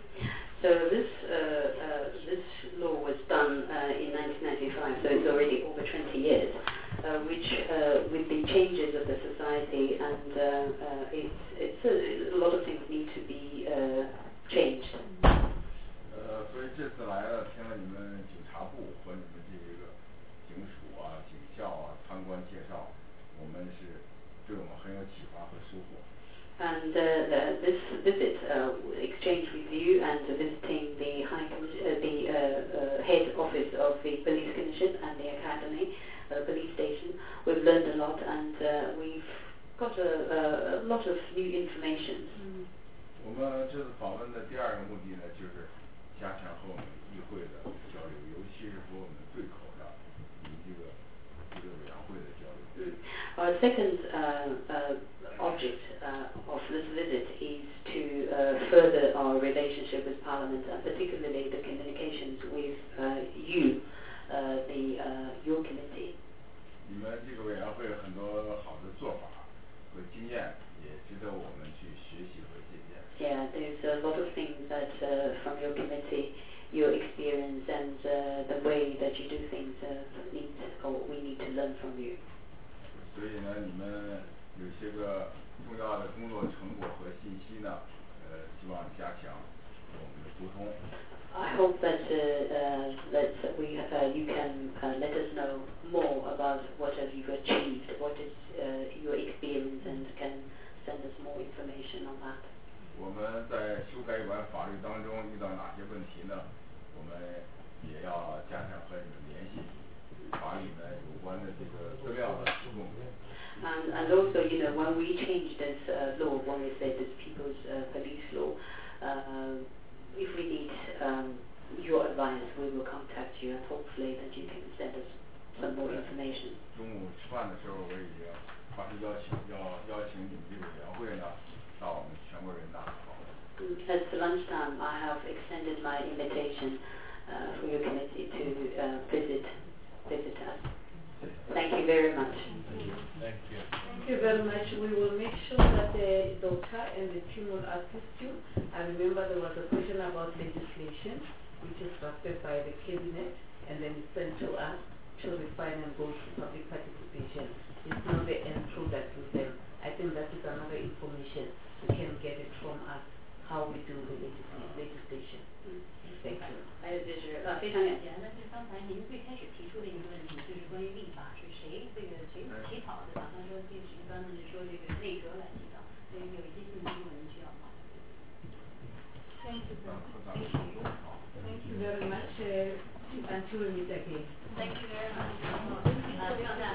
So this uh, uh, this law was done uh, in nineteen ninety-five, so it's already over twenty years, uh, which uh, with the changes of the society and uh, uh, it's, it's a, a lot of things need to be uh, changed. 呃，所以这次来了，听了你们警察部和你们这些个警署啊、警校啊参观介绍，我们是对我们很有启发和收获。 And uh, uh, this visit, uh, exchange with you and visiting the high commission, uh, the uh, uh, head office of the police commission and the academy, uh, police station, we've learned a lot and uh, we've got a, a, a lot of new information. 我们这次访问的第二个目的呢，就是加强和我们议会的交流，尤其是和我们对口的你们这个这个委员会的交流。 Our second uh, uh, object uh, of this visit is to uh, further our relationship with Parliament and particularly the communications with uh, you, uh, the uh, your committee. 你们这个委员会很多好的做法和经验，也值得我们去学习和借鉴。 Yeah, there's a lot of things that uh, from your committee, your experience and uh, the way that you do things uh, need or we need to learn from you. 所以呢，你们有些个重要的工作成果和信息呢，呃，希望加强和我们的沟通。 I hope that uh, uh, that we uh, you can uh, let us know more about what have you achieved, what is uh, your experience, and can send us more information on that. 我们在修改有关法律当中遇到哪些问题呢？我们也要加强和你们联系，把你们有关的这个资料呢提供。 And and also, you know, when we changed this uh, law, when we said this People's uh, Police Law, uh, if we need um, your advice, we will contact you, and hopefully that you can send us some more information. 中午吃饭的时候，我已经发出邀请，要邀请你们这个委员会呢，到我们全国人大访问。 At lunchtime, I have extended my invitation uh, for your committee to uh, visit visit us. Thank you very much. Thank you. Thank you very much. We will make sure that the doctor and the team will assist you. I remember there was a question about legislation, which is drafted by the cabinet and then sent to us to refine and go to public participation. It's not the end product with them. I think that is another information. You can get it from us, how we do the legis- legislation. Thank you. 还有就是呃，非常感谢。 那就是刚才您最开始提出的一个问题，就是关于立法是谁这个谁起草的？好像说就是一般的就说这个内阁来起草，所以有一些信息我们需要考虑。 Thank you. Thank you. Thank you very much. Uh, until we meet again. Thank you very much.